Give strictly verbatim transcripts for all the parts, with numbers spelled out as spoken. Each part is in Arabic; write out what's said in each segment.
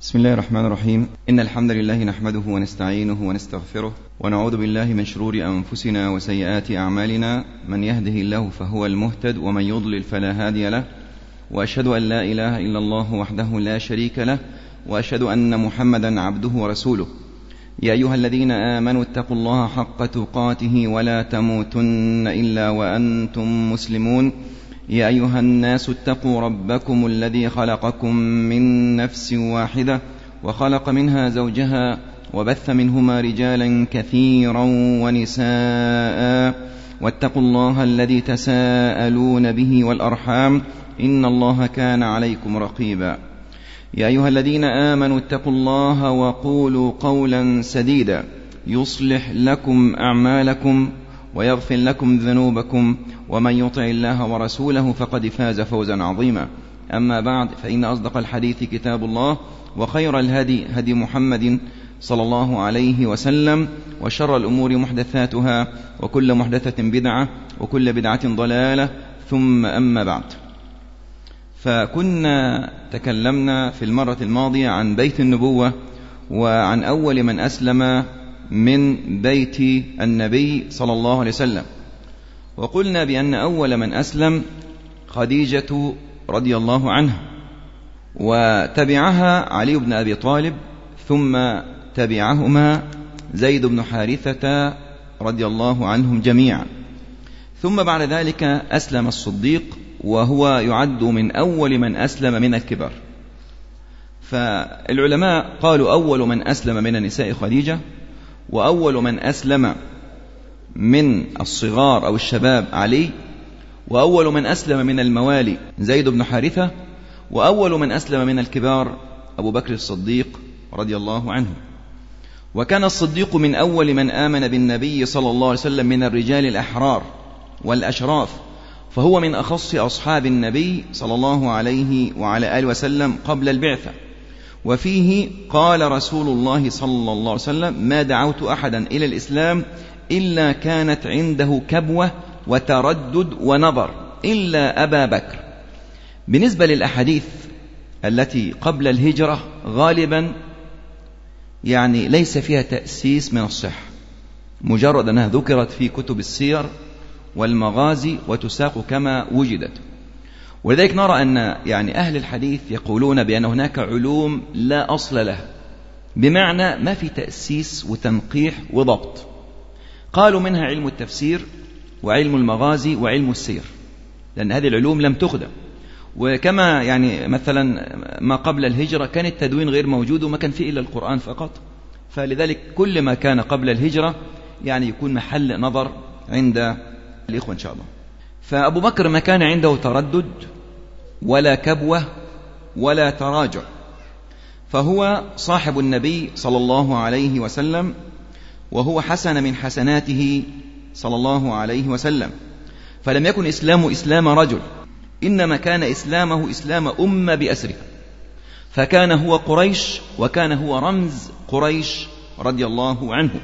بسم الله الرحمن الرحيم. إن الحمد لله نحمده ونستعينه ونستغفره ونعوذ بالله من شرور أنفسنا وسيئات أعمالنا. من يهده الله فهو المهتد ومن يضلل فلا هادي له، وأشهد أن لا إله إلا الله وحده لا شريك له، وأشهد أن محمدا عبده ورسوله. يا أيها الذين آمنوا اتقوا الله حق تقاته ولا تموتن إلا وأنتم مسلمون. يا أيها الناس اتقوا ربكم الذي خلقكم من نفس واحدة وخلق منها زوجها وبث منهما رجالا كثيرا ونساء، واتقوا الله الذي تساءلون به والأرحام إن الله كان عليكم رقيبا. يا أيها الذين آمنوا اتقوا الله وقولوا قولا سديدا يصلح لكم أعمالكم ويغفر لكم ذنوبكم، ومن يطع الله ورسوله فقد فاز فوزا عظيما. أما بعد، فإن أصدق الحديث كتاب الله، وخير الهدي هدي محمد صلى الله عليه وسلم، وشر الأمور محدثاتها، وكل محدثة بدعة، وكل بدعة ضلالة، ثم أما بعد. فكنا تكلمنا في المرة الماضية عن بيت النبوة وعن أول من أسلم من بيت النبي صلى الله عليه وسلم، وقلنا بأن أول من أسلم خديجة رضي الله عنها، وتبعها علي بن أبي طالب، ثم تبعهما زيد بن حارثة رضي الله عنهم جميعا، ثم بعد ذلك أسلم الصديق، وهو يعد من أول من أسلم من الكبار. فالعلماء قالوا أول من أسلم من النساء خديجة، وأول من أسلم من الصغار أو الشباب علي، وأول من أسلم من الموالي زيد بن حارثة، وأول من أسلم من الكبار أبو بكر الصديق رضي الله عنه. وكان الصديق من أول من آمن بالنبي صلى الله عليه وسلم من الرجال الأحرار والأشراف، فهو من أخص أصحاب النبي صلى الله عليه وعلى آله وسلم قبل البعثة. وفيه قال رسول الله صلى الله عليه وسلم: ما دعوت أحدا إلى الإسلام إلا كانت عنده كبوة وتردد ونظر إلا أبا بكر. بالنسبة للأحاديث التي قبل الهجرة غالبا يعني ليس فيها تأسيس من الصحة، مجرد أنها ذكرت في كتب السير والمغازي وتساق كما وجدت. ولذلك نرى أن يعني أهل الحديث يقولون بأن هناك علوم لا أصل لها، بمعنى ما في تأسيس وتنقيح وضبط. قالوا منها علم التفسير وعلم المغازي وعلم السير، لأن هذه العلوم لم تخدم. وكما يعني مثلا ما قبل الهجرة كان التدوين غير موجود وما كان فيه إلا القرآن فقط، فلذلك كل ما كان قبل الهجرة يعني يكون محل نظر عند الإخوة إن شاء الله. فأبو بكر ما كان عنده تردد ولا كبوة ولا تراجع، فهو صاحب النبي صلى الله عليه وسلم، وهو حسن من حسناته صلى الله عليه وسلم. فلم يكن إسلام إسلام رجل، إنما كان إسلامه إسلام أمة بأسرها، فكان هو قريش، وكان هو رمز قريش رضي الله عنه.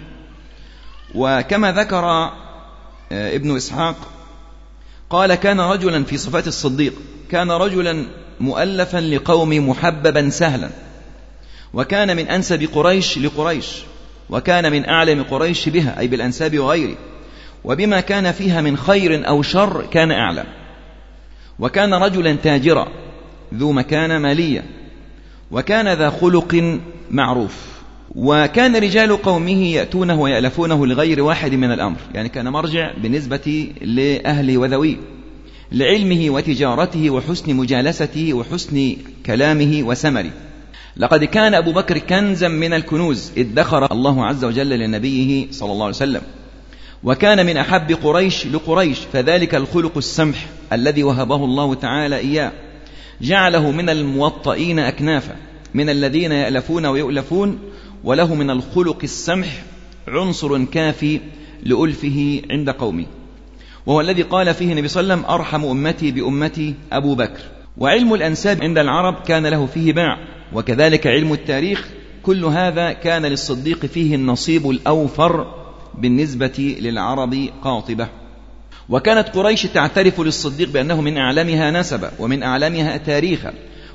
وكما ذكر ابن إسحاق قال: كان رجلا في صفات الصديق، كان رجلا مؤلفا لقوم محببا سهلا، وكان من أنسب قريش لقريش، وكان من أعلم قريش بها أي بالأنساب وغيره، وبما كان فيها من خير أو شر كان أعلم. وكان رجلا تاجرا ذو مكانة مالية، وكان ذا خلق معروف، وكان رجال قومه يأتونه ويألفونه لغير واحد من الأمر، يعني كان مرجع بالنسبة لأهله وذويه، لعلمه وتجارته وحسن مجالسته وحسن كلامه وسمره. لقد كان أبو بكر كنزا من الكنوز ادخر الله عز وجل لنبيه صلى الله عليه وسلم، وكان من أحب قريش لقريش، فذلك الخلق السمح الذي وهبه الله تعالى إياه جعله من الموطئين أكنافا، من الذين يألفون ويؤلفون، وله من الخلق السمح عنصر كافي لألفه عند قومه، وهو الذي قال فيه النبي صلى الله عليه وسلم: أرحم أمتي بأمتي أبو بكر. وعلم الأنساب عند العرب كان له فيه باع، وكذلك علم التاريخ، كل هذا كان للصديق فيه النصيب الأوفر بالنسبة للعرب قاطبة. وكانت قريش تعترف للصديق بأنه من أعلمها نسبا ومن أعلمها تاريخا،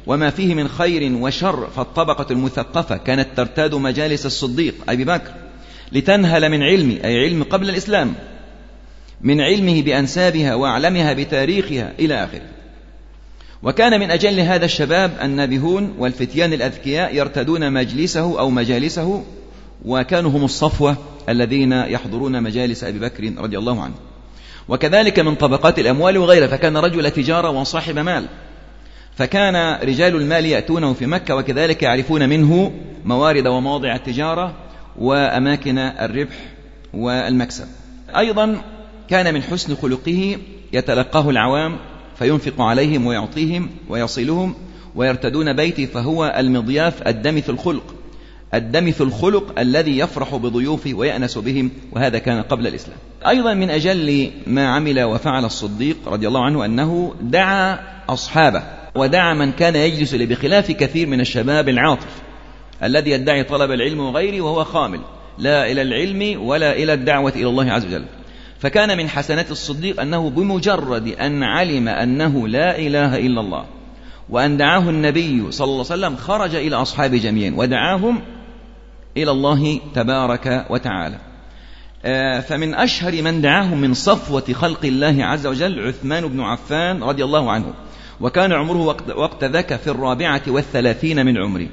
وما فيه من خير وشر، فالطبقة المثقفة كانت ترتاد مجالس الصديق أبي بكر لتنهل من علم، أي علم قبل الإسلام، من علمه بأنسابها وأعلمها بتاريخها إلى آخره. وكان من أجل هذا الشباب النابهون والفتيان الأذكياء يرتدون مجلسه أو مجالسه، وكانوا هم الصفوة الذين يحضرون مجالس أبي بكر رضي الله عنه. وكذلك من طبقات الأموال وغيرها، فكان رجل تجارة وصاحب مال، فكان رجال المال يأتونه في مكة، وكذلك يعرفون منه موارد ومواضع التجارة وأماكن الربح والمكسب. أيضا كان من حسن خلقه يتلقاه العوام فينفق عليهم ويعطيهم ويصلهم ويرتدون بيته، فهو المضياف الدمث الخلق، الدمث الخلق الذي يفرح بضيوفه ويأنس بهم، وهذا كان قبل الإسلام. أيضا من أجل ما عمل وفعل الصديق رضي الله عنه أنه دعا أصحابه ودعا من كان يجلس له، بخلاف كثير من الشباب العاطف الذي يدعي طلب العلم وغيره وهو خامل لا إلى العلم ولا إلى الدعوة إلى الله عز وجل. فكان من حسنات الصديق أنه بمجرد أن علم أنه لا إله إلا الله وأن دعاه النبي صلى الله عليه وسلم خرج إلى أصحابه جميعا ودعاهم إلى الله تبارك وتعالى. فمن أشهر من دعاهم من صفوة خلق الله عز وجل عثمان بن عفان رضي الله عنه، وكان عمره وقت, وقت ذاك في الرابعة والثلاثين من عمره،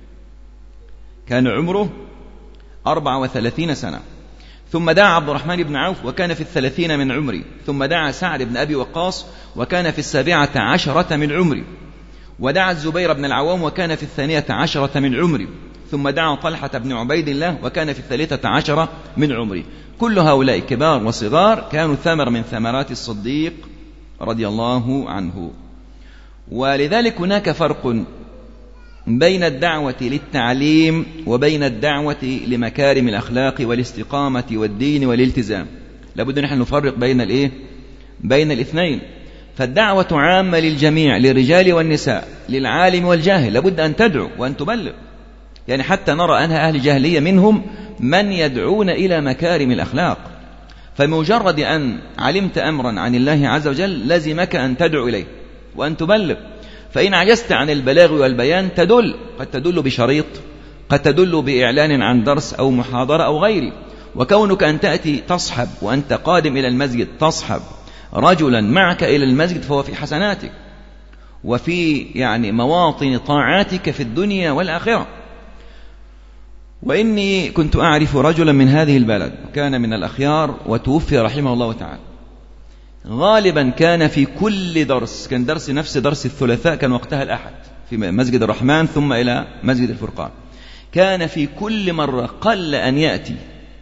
كان عمره أربع وثلاثين سنة. ثم دعا عبد الرحمن بن عوف وكان في الثلاثين من عمره، ثم دعا سعد بن أبي وقاص وكان في السابعة عشرة من عمره، ودعا الزبير بن العوام وكان في الثانية عشرة من عمره، ثم دعا طلحة بن عبيد الله وكان في الثالثة عشرة من عمره. كل هؤلاء كبار وصغار كانوا ثمر من ثمرات الصديق رضي الله عنه. ولذلك هناك فرق بين الدعوة للتعليم وبين الدعوة لمكارم الأخلاق والاستقامة والدين والالتزام. لابد نحن نفرق بين الإيه؟ بين الاثنين. فالدعوة عامة للجميع، للرجال والنساء، للعالم والجاهل، لابد أن تدعو وأن تبلغ. يعني حتى نرى أن أهل الجاهلية منهم من يدعون إلى مكارم الأخلاق. فمجرد أن علمت أمرا عن الله عز وجل لزمك أن تدعو إليه وأن تبلغ. فإن عجزت عن البلاغ والبيان تدل، قد تدل بشريط، قد تدل بإعلان عن درس أو محاضرة أو غيره. وكونك أن تأتي تصحب وأنت قادم إلى المسجد تصحب رجلا معك إلى المسجد فهو في حسناتك وفي يعني مواطن طاعاتك في الدنيا والآخرة. وإني كنت أعرف رجلا من هذه البلد كان من الأخيار وتوفي رحمه الله تعالى، غالبا كان في كل درس، كان درس نفس درس الثلاثاء، كان وقتها الأحد في مسجد الرحمن ثم إلى مسجد الفرقان، كان في كل مرة قل أن يأتي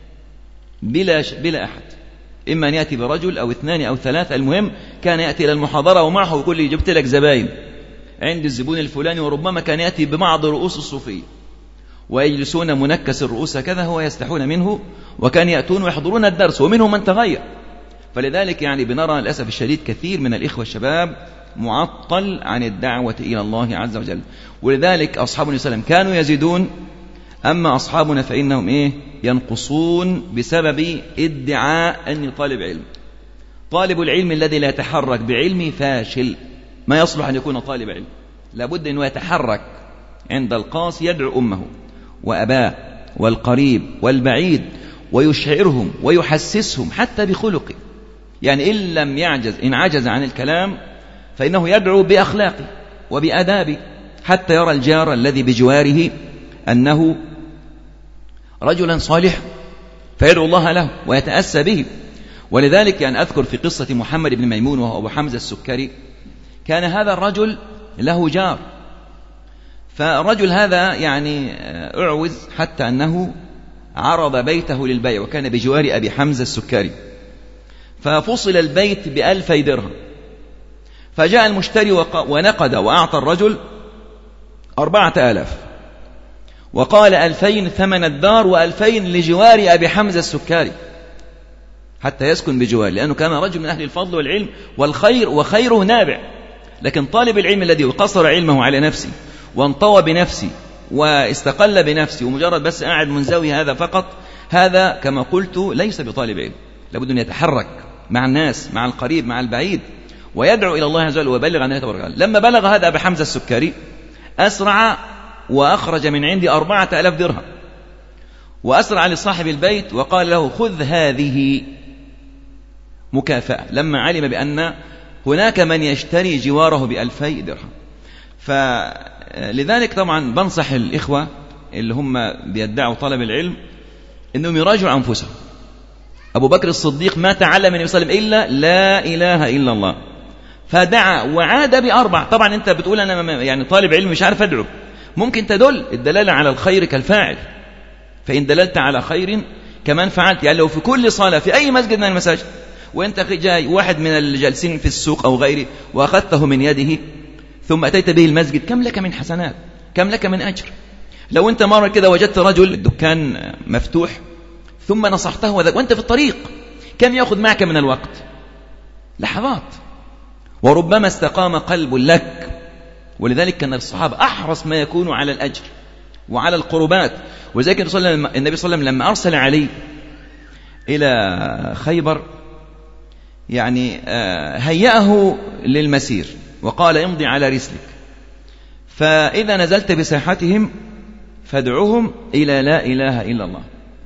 بلا, بلا أحد، إما أن يأتي برجل أو اثنان أو ثلاثة، المهم كان يأتي إلى المحاضرة ومعه يقول لي جبت لك زباين عند الزبون الفلاني، وربما كان يأتي ببعض رؤوس الصوفية ويجلسون منكس الرؤوس كذا هو يستحون منه، وكان يأتون ويحضرون الدرس ومنهم من تغير. فلذلك يعني بنرى للأسف الشديد كثير من الإخوة الشباب معطل عن الدعوة إلى الله عز وجل. ولذلك أصحاب النبي صلى الله عليه وسلم كانوا يزيدون، أما أصحابنا فإنهم إيه؟ ينقصون بسبب ادعاء أني طالب علم. طالب العلم الذي لا يتحرك بعلمه فاشل، ما يصلح أن يكون طالب علم. لابد أنه يتحرك عند القاص، يدعو أمه وأباه والقريب والبعيد ويشعرهم ويحسسهم حتى بخلقه. يعني إن لم يعجز، إن عجز عن الكلام فإنه يدعو بأخلاقه وبأدابه حتى يرى الجار الذي بجواره أنه رجلا صالح فيدعو الله له ويتأسى به. ولذلك يعني أذكر في قصة محمد بن ميمون وهو أبو حمزة السكري، كان هذا الرجل له جار، فالرجل هذا يعني أعوز حتى أنه عرض بيته للبيع، وكان بجوار أبي حمزة السكري، ففصل البيت بألفي درهم، فجاء المشتري ونقد وأعطى الرجل أربعة آلاف وقال ألفين ثمن الدار وألفين لجوار أبي حمزة السكري حتى يسكن بجوار، لأنه كان رجل من أهل الفضل والعلم والخير وخيره نابع. لكن طالب العلم الذي قصر علمه على نفسه وانطوى بنفسه واستقل بنفسه ومجرد بس قاعد منزوي هذا فقط، هذا كما قلت ليس بطالب علم. لابد أن يتحرك مع الناس، مع القريب مع البعيد، ويدعو إلى الله عز وجل ويبلغ عن الله تبارك وتعالى. لما بلغ هذا أبي حمزة السكري أسرع وأخرج من عندي أربعة آلاف درهم، وأسرع لصاحب البيت وقال له خذ هذه مكافأة، لما علم بأن هناك من يشتري جواره بألفي درهم. فلذلك طبعا بنصح الإخوة اللي هم بيدعوا طلب العلم أنهم يراجعوا أنفسهم. أبو بكر الصديق ما تعلم من النبي صلى الله عليه وسلم إلا لا إله إلا الله، فدعا وعاد بأربع. طبعا أنت بتقول أنا يعني طالب علم مش عارف أدعو، ممكن تدل الدلالة على الخير كالفاعل، فإن دللت على خير كمان فعلت. يعني لو في كل صلاة في أي مسجد من المساجد وأنت جاي واحد من الجالسين في السوق أو غيره وأخذته من يده ثم أتيت به المسجد، كم لك من حسنات، كم لك من أجر. لو أنت مرة كده وجدت رجل الدكان مفتوح ثم نصحته وأنت في الطريق، كم يأخذ معك من الوقت؟ لحظات، وربما استقام قلب لك. ولذلك كان الصحابة أحرص ما يكونوا على الأجر وعلى القربات. وذلك النبي صلى الله عليه وسلم لما أرسل علي إلى خيبر يعني هيأه للمسير وقال امضي على رسلك، فإذا نزلت بساحتهم فادعوهم إلى لا إله إلا الله.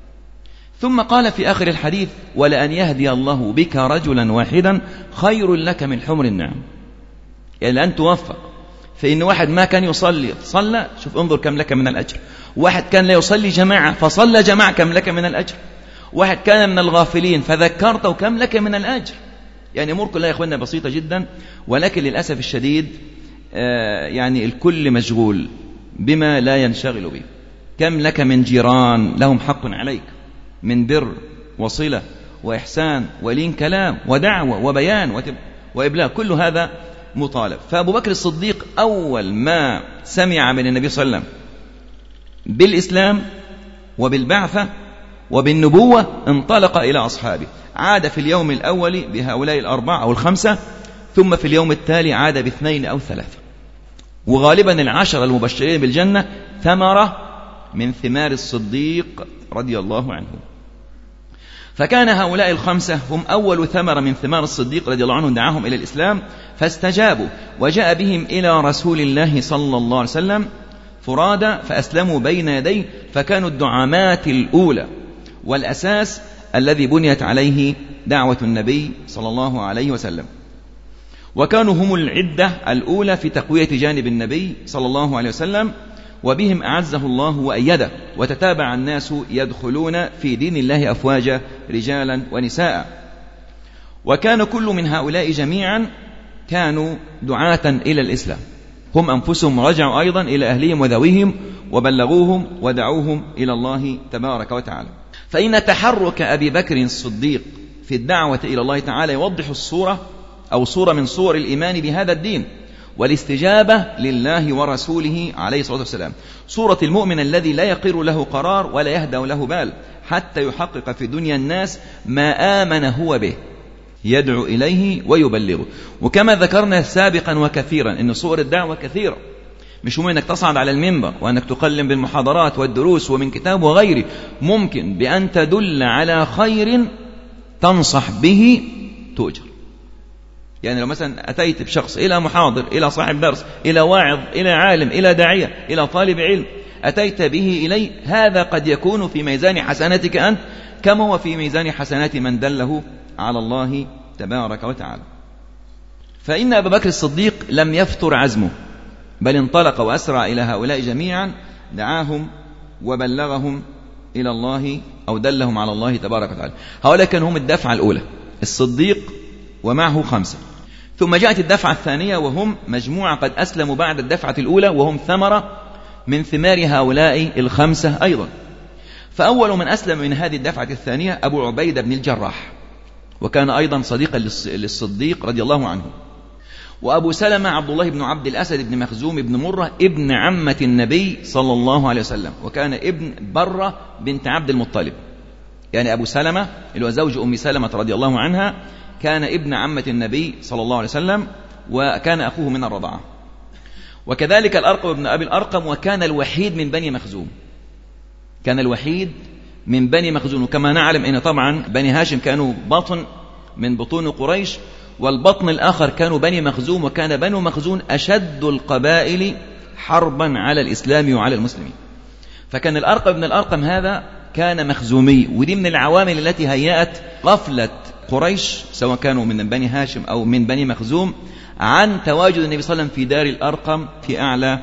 ثم قال في آخر الحديث ولأن يهدي الله بك رجلا واحدا خير لك من حمر النعم. يعني أن توفق، فإن واحد ما كان يصلي صلى، شوف انظر كم لك من الأجر. واحد كان لا يصلي جماعة فصلى جماعة، كم لك من الأجر. واحد كان من الغافلين فذكرته، كم لك من الأجر. يعني أمور كلها يا إخواننا بسيطة جدا، ولكن للأسف الشديد آه يعني الكل مشغول بما لا ينشغل به. كم لك من جيران لهم حق عليك من بر وصلة وإحسان ولين كلام ودعوة وبيان وإبلاغ، كل هذا مطالب. فأبو بكر الصديق أول ما سمع من النبي صلى الله عليه وسلم بالإسلام وبالبعثة وبالنبوة انطلق إلى أصحابه. عاد في اليوم الأول بهؤلاء الأربعة أو الخمسة، ثم في اليوم التالي عاد باثنين أو ثلاثة. وغالبا العشر المبشرين بالجنة ثمرة من ثمار الصديق رضي الله عنه. فكان هؤلاء الخمسة هم أول ثمرة من ثمار الصديق رضي الله عنه، دعاهم إلى الإسلام فاستجابوا، وجاء بهم إلى رسول الله صلى الله عليه وسلم فرادى فأسلموا بين يديه، فكانوا الدعامات الأولى والأساس الذي بنيت عليه دعوة النبي صلى الله عليه وسلم. وكانوا هم العدة الأولى في تقوية جانب النبي صلى الله عليه وسلم، وبهم أعزه الله وأيده، وتتابع الناس يدخلون في دين الله أفواجا رجالا ونساء. وكان كل من هؤلاء جميعا كانوا دعاة إلى الإسلام، هم أنفسهم رجعوا أيضا إلى أهلهم وذويهم وبلغوهم ودعوهم إلى الله تبارك وتعالى. فإن تحرك أبي بكر الصديق في الدعوة إلى الله تعالى يوضح الصورة أو صورة من صور الإيمان بهذا الدين والاستجابة لله ورسوله عليه الصلاة والسلام، صورة المؤمن الذي لا يقر له قرار ولا يهدأ له بال حتى يحقق في دنيا الناس ما آمن هو به، يدعو إليه ويبلغه. وكما ذكرنا سابقا وكثيرا إن صور الدعوة كثيرة، مش مهم أنك تصعد على المنبر وأنك تقلم بالمحاضرات والدروس ومن كتاب وغيره، ممكن بأن تدل على خير تنصح به تؤجر. يعني لو مثلا أتيت بشخص إلى محاضر، إلى صاحب درس، إلى واعظ، إلى عالم، إلى داعية، إلى طالب علم، أتيت به إلي، هذا قد يكون في ميزان حسناتك أنت كما هو في ميزان حسنات من دله على الله تبارك وتعالى. فإن أبا بكر الصديق لم يفتر عزمه، بل انطلق وأسرع إلى هؤلاء جميعا، دعاهم وبلغهم إلى الله أو دلهم على الله تبارك وتعالى. هؤلاء كانوا هم الدفعة الأولى، الصديق ومعه خمسة. ثم جاءت الدفعة الثانية وهم مجموعة قد أسلموا بعد الدفعة الأولى، وهم ثمرة من ثمار هؤلاء الخمسة أيضا. فأول من أسلم من هذه الدفعة الثانية أبو عبيدة بن الجراح، وكان أيضا صديقا للصديق رضي الله عنه. وأبو سلمة عبد الله بن عبد الأسد بن مخزوم بن مرة ابن عمة النبي صلى الله عليه وسلم، وكان ابن برة بنت عبد المطلب. يعني أبو سلمة اللي هو زوج أم سلمة رضي الله عنها كان ابن عمة النبي صلى الله عليه وسلم، وكان أخوه من الرضاعة. وكذلك الأرقم بن أبي الأرقم، وكان الوحيد من بني مخزوم، كان الوحيد من بني مخزوم. وكما نعلم أن طبعا بني هاشم كانوا بطن من بطون قريش، والبطن الآخر كانوا بني مخزوم، وكان بنو مخزوم أشد القبائل حربا على الإسلام وعلى المسلمين. فكان الأرقم بن الأرقم هذا كان مخزومي، ودي من العوامل التي هيأت غفلة قريش سواء كانوا من بني هاشم أو من بني مخزوم عن تواجد النبي صلى الله عليه وسلم في دار الأرقم في أعلى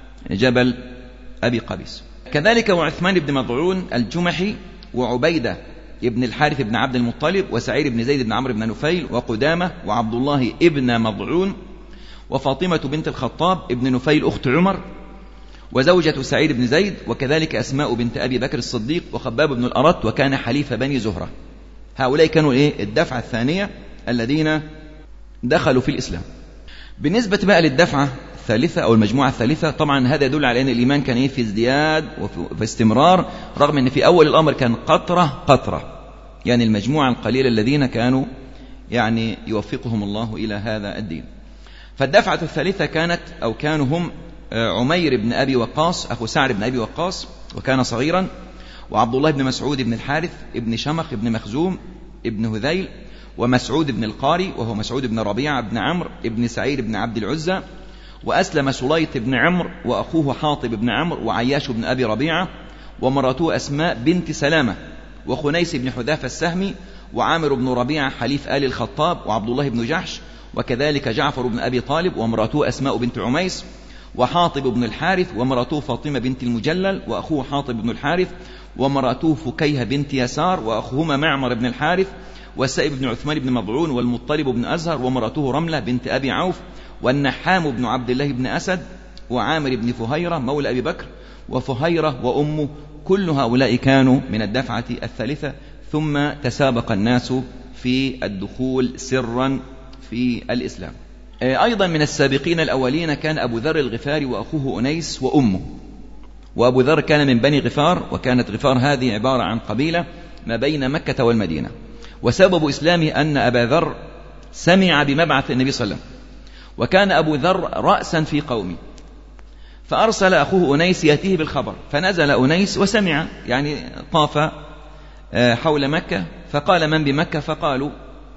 جبل أبي قبيس. كذلك وعثمان بن مضعون الجمحي وعبيدة ابن الحارث بن عبد المطلب وسعيد بن زيد بن عمرو بن نفيل وقدامة وعبد الله ابن مضعون وفاطمة بنت الخطاب ابن نفيل أخت عمر وزوجة سعيد بن زيد، وكذلك أسماء بنت أبي بكر الصديق وخباب بن الأرت وكان حليف بني زهرة. هؤلاء كانوا إيه؟ الدفعة الثانية الذين دخلوا في الإسلام. بالنسبة بقى للدفعة الثالثة أو المجموعة الثالثة، طبعا هذا يدل على أن الإيمان كان إيه؟ في ازدياد وفي استمرار، رغم أن في أول الأمر كان قطرة قطرة، يعني المجموعة القليلة الذين كانوا يعني يوفقهم الله إلى هذا الدين. فالدفعة الثالثة كانت أو كانوا هم عمير بن أبي وقاص أخو سعد بن أبي وقاص وكان صغيرا، وعبد الله بن مسعود بن الحارث ابن شمخ بن مخزوم ابن هذيل، ومسعود بن القاري وهو مسعود بن ربيعة بن عمرو ابن سعيد بن عبد العزى، وأسلم سليط بن عمرو وأخوه حاطب بن عمرو وعياش بن أبي ربيعة ومراته أسماء بنت سلامة وخنيس بن حذافة السهمي وعامر بن ربيعة حليف آل الخطاب وعبد الله بن جحش، وكذلك جعفر بن أبي طالب ومراته أسماء بنت عميس وحاطب بن الحارث ومراته فاطمة بنت المجلل وأخوه حاطب بن الحارث ومراته فكيهة بنت يسار وأخوهما معمر بن الحارث والسائب بن عثمان بن مضعون والمطلب بن أزهر ومراته رملة بنت أبي عوف والنحام بن عبد الله بن أسد وعامر بن فهيرة مولى أبي بكر وفهيرة وأمه. كل هؤلاء كانوا من الدفعة الثالثة، ثم تسابق الناس في الدخول سرا في الإسلام. أيضا من السابقين الأولين كان أبو ذر الغفاري وأخوه أنيس وأمه. وأبو ذر كان من بني غفار، وكانت غفار هذه عبارة عن قبيلة ما بين مكة والمدينة. وسبب إسلامه أن أبا ذر سمع بمبعث النبي صلى الله عليه وسلم، وكان أبو ذر رأسا في قومه، فأرسل أخوه أنيس يأتيه بالخبر، فنزل أنيس وسمع، يعني طاف حول مكة، فقال من بمكة؟ فقالوا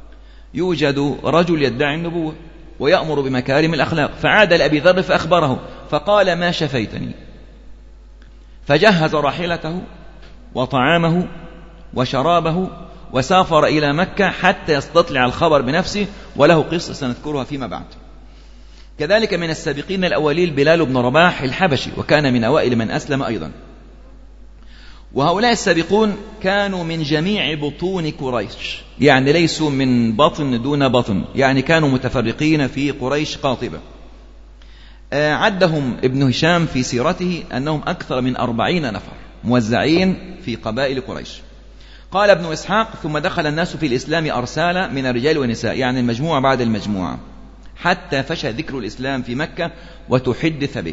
يوجد رجل يدعي النبوة ويأمر بمكارم الأخلاق. فعاد لأبي ذر فأخبره فقال ما شفيتني، فجهز راحلته وطعامه وشرابه وسافر إلى مكة حتى يستطلع الخبر بنفسه، وله قصة سنذكرها فيما بعد. كذلك من السابقين الأولين بلال بن رباح الحبشي، وكان من أوائل من أسلم أيضا. وهؤلاء السابقون كانوا من جميع بطون قريش، يعني ليسوا من بطن دون بطن، يعني كانوا متفرقين في قريش قاطبة. عدهم ابن هشام في سيرته أنهم أكثر من أربعين نفر موزعين في قبائل قريش. قال ابن إسحاق ثم دخل الناس في الإسلام أرسالا من الرجال والنساء، يعني المجموعة بعد المجموعة، حتى فشى ذكر الإسلام في مكة وتحدث به.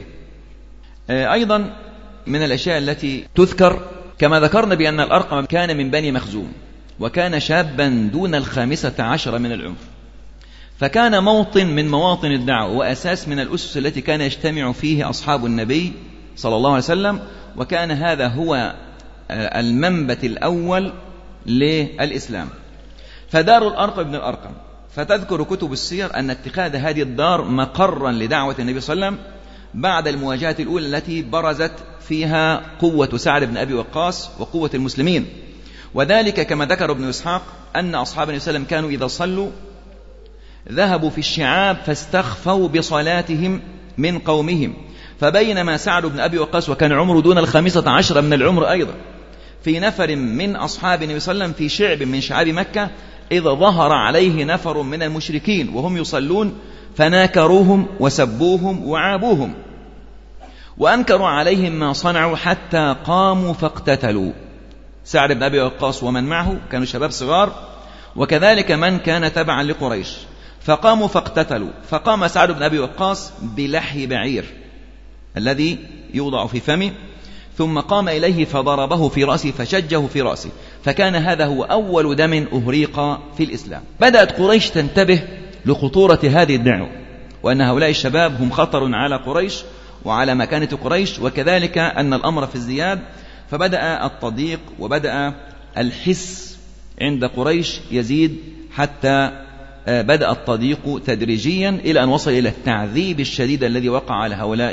أيضا من الأشياء التي تذكر كما ذكرنا بأن الأرقم كان من بني مخزوم، وكان شابا دون الخامسة عشر من العمر، فكان موطن من مواطن الدعوة وأساس من الأسس التي كان يجتمع فيه أصحاب النبي صلى الله عليه وسلم، وكان هذا هو المنبت الأول للإسلام. فدار الأرقم بن الأرقم، فتذكر كتب السير أن اتخاذ هذه الدار مقرا لدعوة النبي صلى الله عليه وسلم بعد المواجهة الأولى التي برزت فيها قوة سعد بن أبي وقاص وقوة المسلمين. وذلك كما ذكر ابن إسحاق أن أصحاب النبي صلى الله عليه وسلم كانوا إذا صلوا ذهبوا في الشعاب فاستخفوا بصلاتهم من قومهم، فبينما سعد بن أبي وقاص وكان عمره دون الخامسة عشر من العمر أيضا في نفر من أصحاب النبي صلى الله عليه وسلم في شعب من شعاب مكة، إذا ظهر عليه نفر من المشركين وهم يصلون فناكروهم وسبوهم وعابوهم وأنكروا عليهم ما صنعوا حتى قاموا فاقتتلوا. سعد بن أبي وقاص ومن معه كانوا شباب صغار، وكذلك من كان تبعا لقريش، فقاموا فاقتتلوا. فقام سعد بن أبي وقاص بلحي بعير الذي يوضع في فمه، ثم قام إليه فضربه في رأسه فشجه في رأسه، فكان هذا هو أول دم أهريق في الإسلام. بدأت قريش تنتبه لخطورة هذه الدعوة، وأن هؤلاء الشباب هم خطر على قريش وعلى مكانة قريش، وكذلك أن الأمر في ازدياد، فبدأ التضييق وبدأ الحس عند قريش يزيد، حتى بدأ التضييق تدريجيا إلى أن وصل إلى التعذيب الشديد الذي وقع على هؤلاء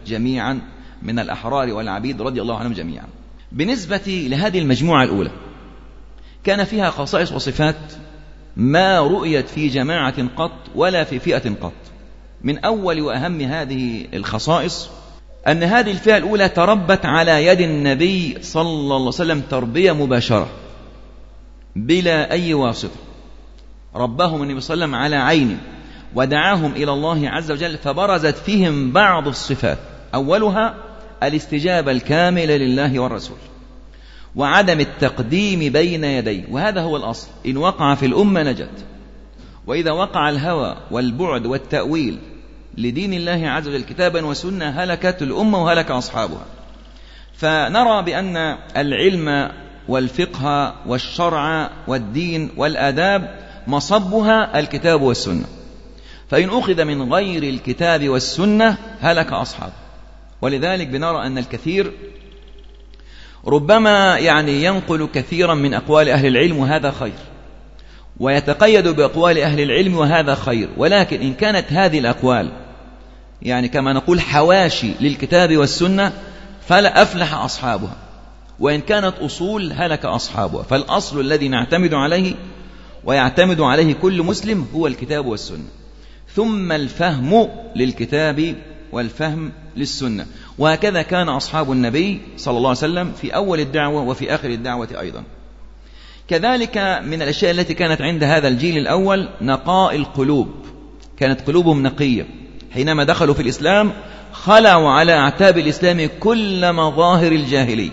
جميعا من الأحرار والعبيد رضي الله عنهم جميعا. بالنسبة لهذه المجموعة الأولى كان فيها خصائص وصفات ما رؤيت في جماعة قط ولا في فئة قط. من أول وأهم هذه الخصائص أن هذه الفئة الأولى تربت على يد النبي صلى الله عليه وسلم تربية مباشرة بلا أي واسطة. ربهم النبي صلى الله عليه وسلم على عين ودعاهم إلى الله عز وجل، فبرزت فيهم بعض الصفات، أولها الاستجابة الكاملة لله والرسول وعدم التقديم بين يديه، وهذا هو الأصل. إن وقع في الأمة نجت، وإذا وقع الهوى والبعد والتأويل لدين الله عز وجل كتابا وسنة هلكت الأمة وهلك أصحابها. فنرى بأن العلم والفقه والشرع والدين والآداب مصبها الكتاب والسنة، فإن أخذ من غير الكتاب والسنة هلك أصحابه. ولذلك بنرى أن الكثير ربما يعني ينقل كثيرا من أقوال أهل العلم وهذا خير، ويتقيد بأقوال أهل العلم وهذا خير، ولكن إن كانت هذه الأقوال يعني كما نقول حواشي للكتاب والسنة فلا أفلح أصحابها، وإن كانت أصول هلك أصحابها. فالأصل الذي نعتمد عليه ويعتمد عليه كل مسلم هو الكتاب والسنة، ثم الفهم للكتاب والفهم للسنة. وهكذا كان أصحاب النبي صلى الله عليه وسلم في أول الدعوة وفي آخر الدعوة أيضا. كذلك من الأشياء التي كانت عند هذا الجيل الأول نقاء القلوب، كانت قلوبهم نقية. حينما دخلوا في الإسلام خلعوا على أعتاب الإسلام كل مظاهر الجاهلية،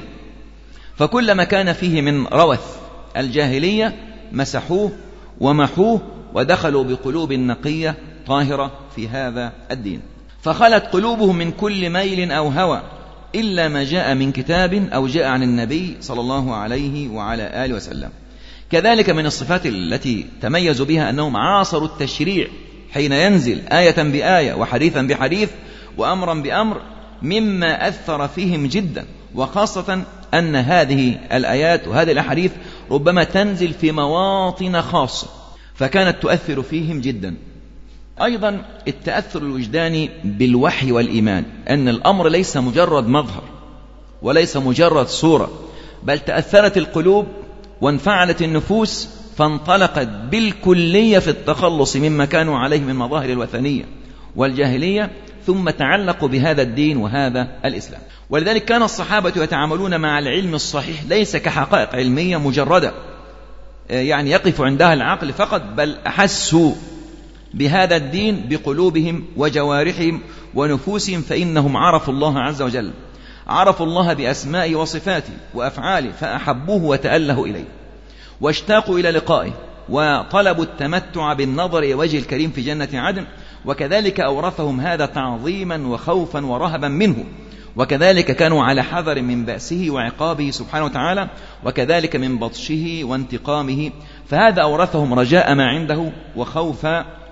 فكل ما كان فيه من روث الجاهلية مسحوه ومحوه ودخلوا بقلوب نقية طاهرة في هذا الدين. فخلت قلوبهم من كل ميل أو هوى إلا ما جاء من كتاب أو جاء عن النبي صلى الله عليه وعلى آله وسلم. كذلك من الصفات التي تميزوا بها أنهم عاصروا التشريع حين ينزل آية بآية وحديثا بحديث وأمرا بأمر، مما أثر فيهم جدا، وخاصة أن هذه الآيات وهذه الأحاديث ربما تنزل في مواطن خاصة، فكانت تؤثر فيهم جدا. أيضا التأثر الوجداني بالوحي والإيمان، أن الأمر ليس مجرد مظهر وليس مجرد صورة، بل تأثرت القلوب وانفعلت النفوس فانطلقت بالكلية في التخلص مما كانوا عليه من مظاهر الوثنية والجاهلية، ثم تعلقوا بهذا الدين وهذا الإسلام. ولذلك كان الصحابة يتعاملون مع العلم الصحيح ليس كحقائق علمية مجردة يعني يقف عندها العقل فقط، بل أحسوا بهذا الدين بقلوبهم وجوارحهم ونفوسهم، فإنهم عرفوا الله عز وجل، عرفوا الله بأسمائه وصفاته وأفعاله فأحبوه وتألهوا إليه واشتاقوا إلى لقائه وطلبوا التمتع بالنظر إلى وجه الكريم في جنة عدن. وكذلك أورثهم هذا تعظيما وخوفا ورهبا منه، وكذلك كانوا على حذر من بأسه وعقابه سبحانه وتعالى، وكذلك من بطشه وانتقامه، فهذا أورثهم رجاء ما عنده وخوف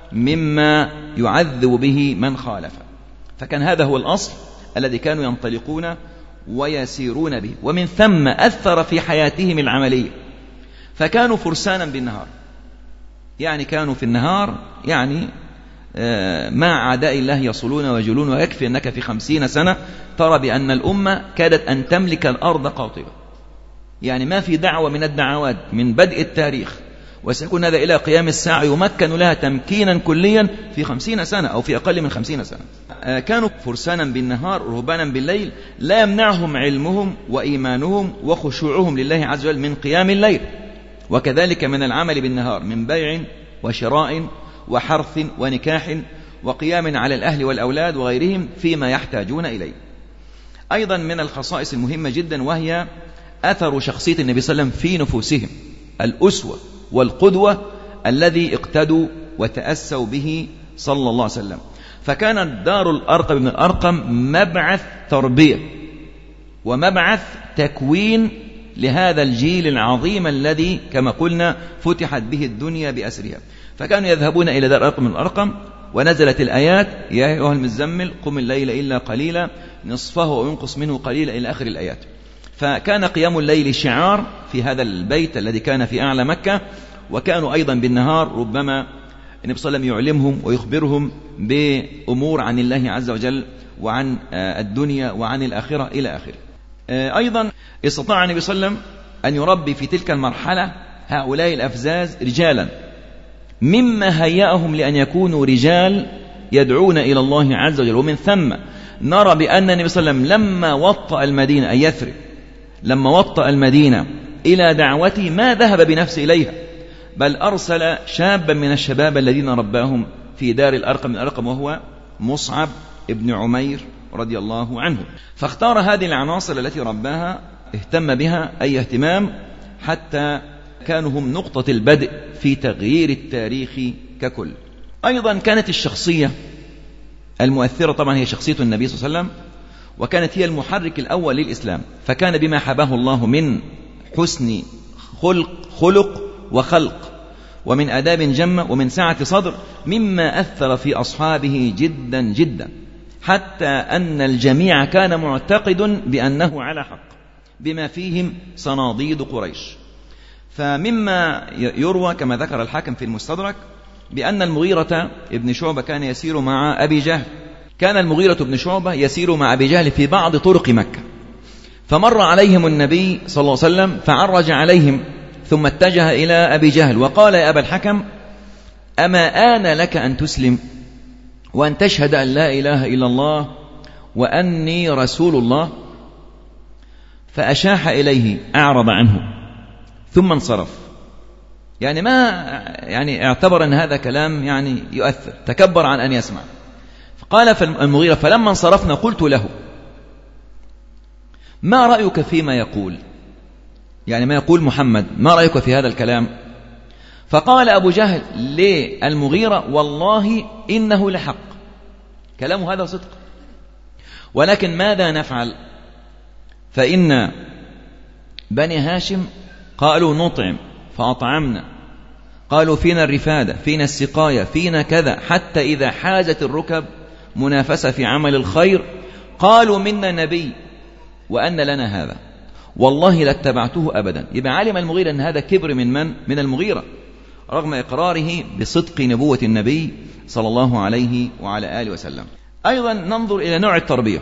مما يعذب به من خالف. فكان هذا هو الأصل الذي كانوا ينطلقون ويسيرون به، ومن ثم أثر في حياتهم العملية. فكانوا فرسانا بالنهار، يعني كانوا في النهار يعني مع أعداء الله يصلون ويجلون، ويكفي أنك في خمسين سنة ترى بأن الأمة كادت أن تملك الأرض قاطبة، يعني ما في دعوة من الدعوات من بدء التاريخ وسيكون هذا إلى قيام الساعة يمكن لها تمكينا كليا في خمسين سنة أو في أقل من خمسين سنة. كانوا فرسانا بالنهار رهبانا بالليل، لا يمنعهم علمهم وإيمانهم وخشوعهم لله عز وجل من قيام الليل، وكذلك من العمل بالنهار من بيع وشراء وحرث ونكاح وقيام على الأهل والأولاد وغيرهم فيما يحتاجون إليه. أيضا من الخصائص المهمة جدا وهي أثر شخصية النبي صلى الله عليه وسلم في نفوسهم، الأسوة والقدوة الذي اقتدوا وتأسوا به صلى الله عليه وسلم. فكانت دار الأرقم بن الأرقم مبعث تربية ومبعث تكوين لهذا الجيل العظيم الذي كما قلنا فتحت به الدنيا بأسرها. فكانوا يذهبون إلى دار الأرقم بن الأرقم ونزلت الآيات يا أيها المزمل قم الليل إلا قليلا نصفه وينقص منه قليلا إلى آخر الآيات. فكان قيام الليل شعار في هذا البيت الذي كان في أعلى مكة، وكانوا أيضا بالنهار ربما النبي صلى الله عليه وسلم يعلمهم ويخبرهم بأمور عن الله عز وجل وعن الدنيا وعن الآخرة إلى آخره. أيضا استطاع النبي صلى الله عليه وسلم أن يربي في تلك المرحلة هؤلاء الأفزاز رجالا، مما هيأهم لأن يكونوا رجال يدعون إلى الله عز وجل. ومن ثم نرى بأن النبي صلى الله عليه وسلم لما وطأ المدينة أي يثرب، لما وطأ المدينة إلى دعوته ما ذهب بنفسه إليها، بل أرسل شابا من الشباب الذين رباهم في دار الأرقم من الأرقم، وهو مصعب ابن عمير رضي الله عنه. فاختار هذه العناصر التي رباها، اهتم بها أي اهتمام، حتى كانوا هم نقطة البدء في تغيير التاريخ ككل. أيضا كانت الشخصية المؤثرة طبعا هي شخصية النبي صلى الله عليه وسلم، وكانت هي المحرك الأول للإسلام، فكان بما حباه الله من حسن خلق خلق وخلق ومن آداب جمة ومن سعة صدر مما أثر في أصحابه جدا جدا، حتى أن الجميع كان معتقد بأنه على حق بما فيهم صناديد قريش. فمما يروى كما ذكر الحاكم في المستدرك بأن المغيرة ابن شعبة كان يسير مع أبي جهل، كان المغيرة ابن شعبة يسير مع أبي جهل في بعض طرق مكة، فمر عليهم النبي صلى الله عليه وسلم فعرج عليهم ثم اتجه إلى أبي جهل وقال: يا أبا الحكم، أما آن لك أن تسلم وأن تشهد أن لا إله إلا الله وأني رسول الله؟ فأشاح إليه، أعرض عنه ثم انصرف، يعني ما يعني اعتبر أن هذا كلام يعني يؤثر، تكبر عن أن يسمع. فقال المغيرة: فلما انصرفنا قلت له: ما رأيك فيما يقول؟ يعني ما يقول محمد، ما رأيك في هذا الكلام؟ فقال أبو جهل للمغيرة: والله إنه لحق، كلامه هذا صدق، ولكن ماذا نفعل؟ فإن بني هاشم قالوا نطعم فأطعمنا، قالوا فينا الرفادة، فينا السقاية، فينا كذا، حتى إذا حازت الركب منافسة في عمل الخير قالوا منا نبي وأن لنا هذا، والله لاتبعته أبدا. يبقى علم المغيرة أن هذا كبر من من؟ من المغيرة، رغم إقراره بصدق نبوة النبي صلى الله عليه وعلى آله وسلم. أيضا ننظر إلى نوع التربية،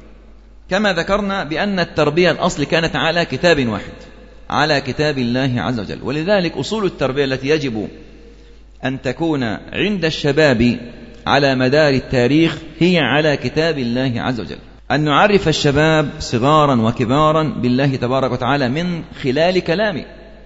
كما ذكرنا بأن التربية الأصل كانت على كتاب واحد، على كتاب الله عز وجل، ولذلك أصول التربية التي يجب أن تكون عند الشباب على مدار التاريخ هي على كتاب الله عز وجل، أن نعرف الشباب صغارا وكبارا بالله تبارك وتعالى من خلال كلامه،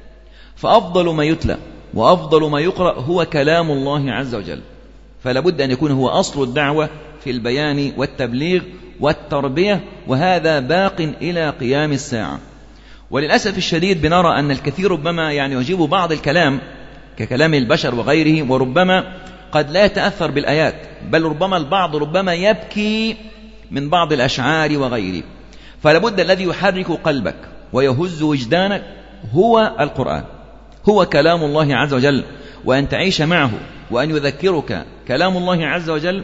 فأفضل ما يتلى وأفضل ما يقرأ هو كلام الله عز وجل، فلا بد أن يكون هو أصل الدعوة في البيان والتبليغ والتربية، وهذا باق إلى قيام الساعة. وللأسف الشديد بنرى أن الكثير ربما يعني يجيب بعض الكلام ككلام البشر وغيره، وربما قد لا يتأثر بالآيات، بل ربما البعض ربما يبكي من بعض الأشعار وغيره. فلا بد الذي يحرك قلبك ويهز وجدانك هو القرآن، هو كلام الله عز وجل، وأن تعيش معه، وأن يذكرك كلام الله عز وجل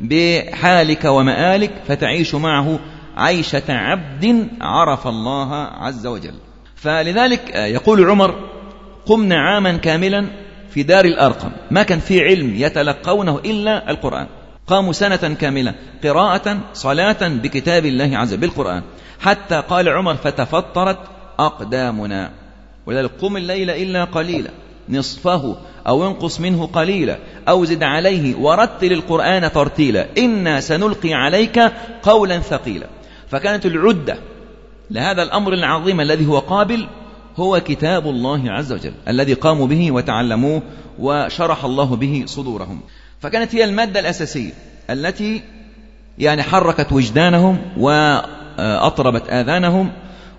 بحالك ومآلك، فتعيش معه عيشة عبد عرف الله عز وجل. فلذلك يقول عمر: قمنا عاما كاملا في دار الأرقم، ما كان في علم يتلقونه إلا القرآن، قاموا سنة كاملة قراءة صلاة بكتاب الله عز وجل بالقرآن، حتى قال عمر: فتفطرت أقدامنا. ولذلك قم الليل إلا قليلا نصفه أو انقص منه قليلا أو زد عليه ورتل القرآن ترتيلا إنا سنلقي عليك قولا ثقيلا. فكانت العدة لهذا الأمر العظيم الذي هو قابل هو كتاب الله عز وجل الذي قاموا به وتعلموه وشرح الله به صدورهم. فكانت هي المادة الأساسية التي يعني حركت وجدانهم وأطربت آذانهم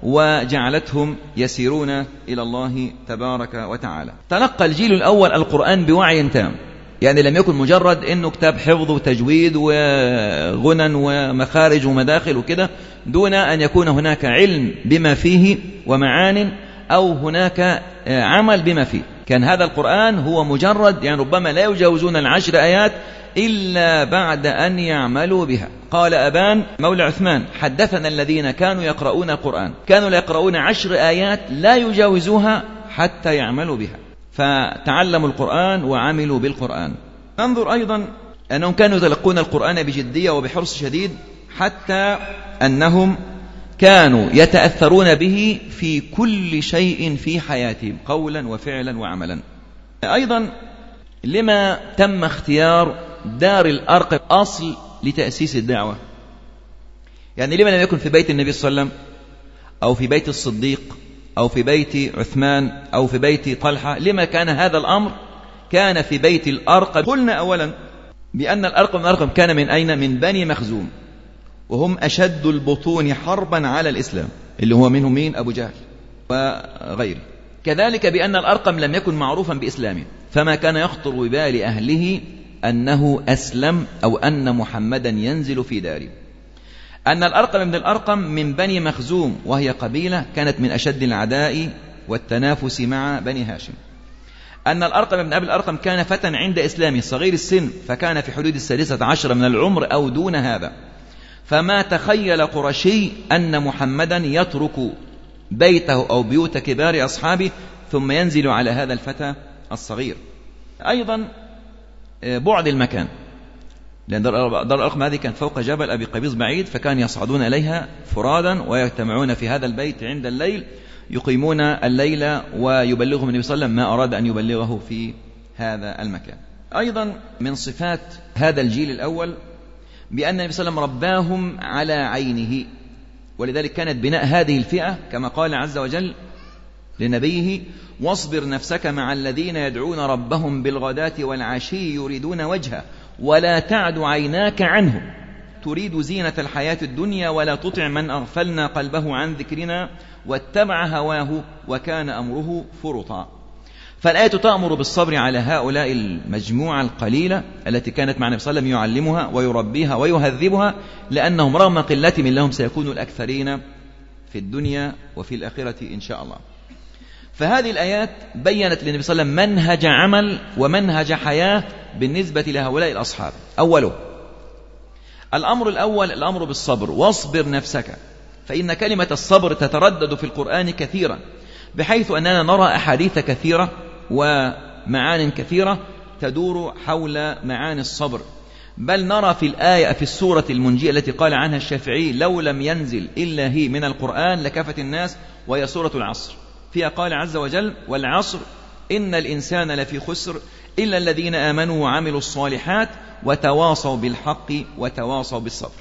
وجعلتهم يسيرون إلى الله تبارك وتعالى. تلقى الجيل الأول القرآن بوعي تام، يعني لم يكن مجرد إنه كتاب حفظ وتجويد وغنى ومخارج ومداخل وكده، دون أن يكون هناك علم بما فيه ومعان أو هناك عمل بما فيه. كان هذا القرآن هو مجرد يعني ربما لا يجاوزون العشر آيات إلا بعد أن يعملوا بها. قال أبان مولى عثمان: حدثنا الذين كانوا يقرؤون القرآن كانوا لا يقرؤون عشر آيات لا يجاوزوها حتى يعملوا بها، فتعلموا القرآن وعملوا بالقرآن. ننظر أيضا أنهم كانوا يتلقون القرآن بجدية وبحرص شديد، حتى أنهم كانوا يتأثرون به في كل شيء في حياتهم قولا وفعلا وعملا. أيضا لما تم اختيار دار الأرقم أصل لتأسيس الدعوة؟ يعني لما لم يكن في بيت النبي صلى الله عليه وسلم أو في بيت الصديق أو في بيت عثمان أو في بيت طلحة؟ لما كان هذا الأمر كان في بيت الأرقم؟ قلنا أولا بأن الأرقم الأرقم كان من أين؟ من بني مخزوم، وهم أشد البطون حربا على الإسلام، اللي هو منهم مين؟ أبو جهل وغيره. كذلك بأن الأرقم لم يكن معروفا بإسلامه، فما كان يخطر ببال أهله أنه أسلم أو أن محمدا ينزل في داره. أن الأرقم من الأرقم من بني مخزوم، وهي قبيلة كانت من أشد العداء والتنافس مع بني هاشم. أن الأرقم بن أبي الأرقم كان فتى عند إسلامه صغير السن، فكان في حدود السادسة عشر من العمر أو دون هذا، فما تخيل قرشي أن محمدا يترك بيته أو بيوت كبار أصحابه ثم ينزل على هذا الفتى الصغير. أيضا بعد المكان، لأن دار الأرقم هذه كانت فوق جبل أبي قبيص بعيد، فكان يصعدون إليها فرادا ويجتمعون في هذا البيت عند الليل، يقيمون الليل ويبلغهم النبي صلى الله عليه وسلم ما أراد أن يبلغه في هذا المكان. أيضا من صفات هذا الجيل الأول بأن النبي صلى الله عليه وسلم رباهم على عينه، ولذلك كانت بناء هذه الفئة كما قال عز وجل لنبيه: واصبر نفسك مع الذين يدعون ربهم بالغداة والعشي يريدون وجهه ولا تعد عيناك عنهم تريد زينة الحياة الدنيا ولا تطع من أغفلنا قلبه عن ذكرنا واتبع هواه وكان أمره فرطا. فالآية تأمر بالصبر على هؤلاء المجموعة القليلة التي كانت مع النبي صلى الله عليه وسلم يعلمها ويربيها ويهذبها، لأنهم رغم قلتهم لهم سيكونوا الأكثرين في الدنيا وفي الآخرة إن شاء الله. فهذه الآيات بيّنت للنبي صلى الله عليه وسلم منهج عمل ومنهج حياة بالنسبة لهؤلاء الأصحاب. أوله الأمر الأول الأمر بالصبر، واصبر نفسك، فإن كلمة الصبر تتردد في القرآن كثيرا، بحيث أننا نرى أحاديث كثيرة ومعان كثيرة تدور حول معاني الصبر، بل نرى في الآية في السورة المنجية التي قال عنها الشافعي: لو لم ينزل إلا هي من القرآن لكفت الناس، وهي سورة العصر، فيها قال عز وجل: والعصر إن الإنسان لفي خسر إلا الذين آمنوا وعملوا الصالحات وتواصوا بالحق وتواصوا بالصبر.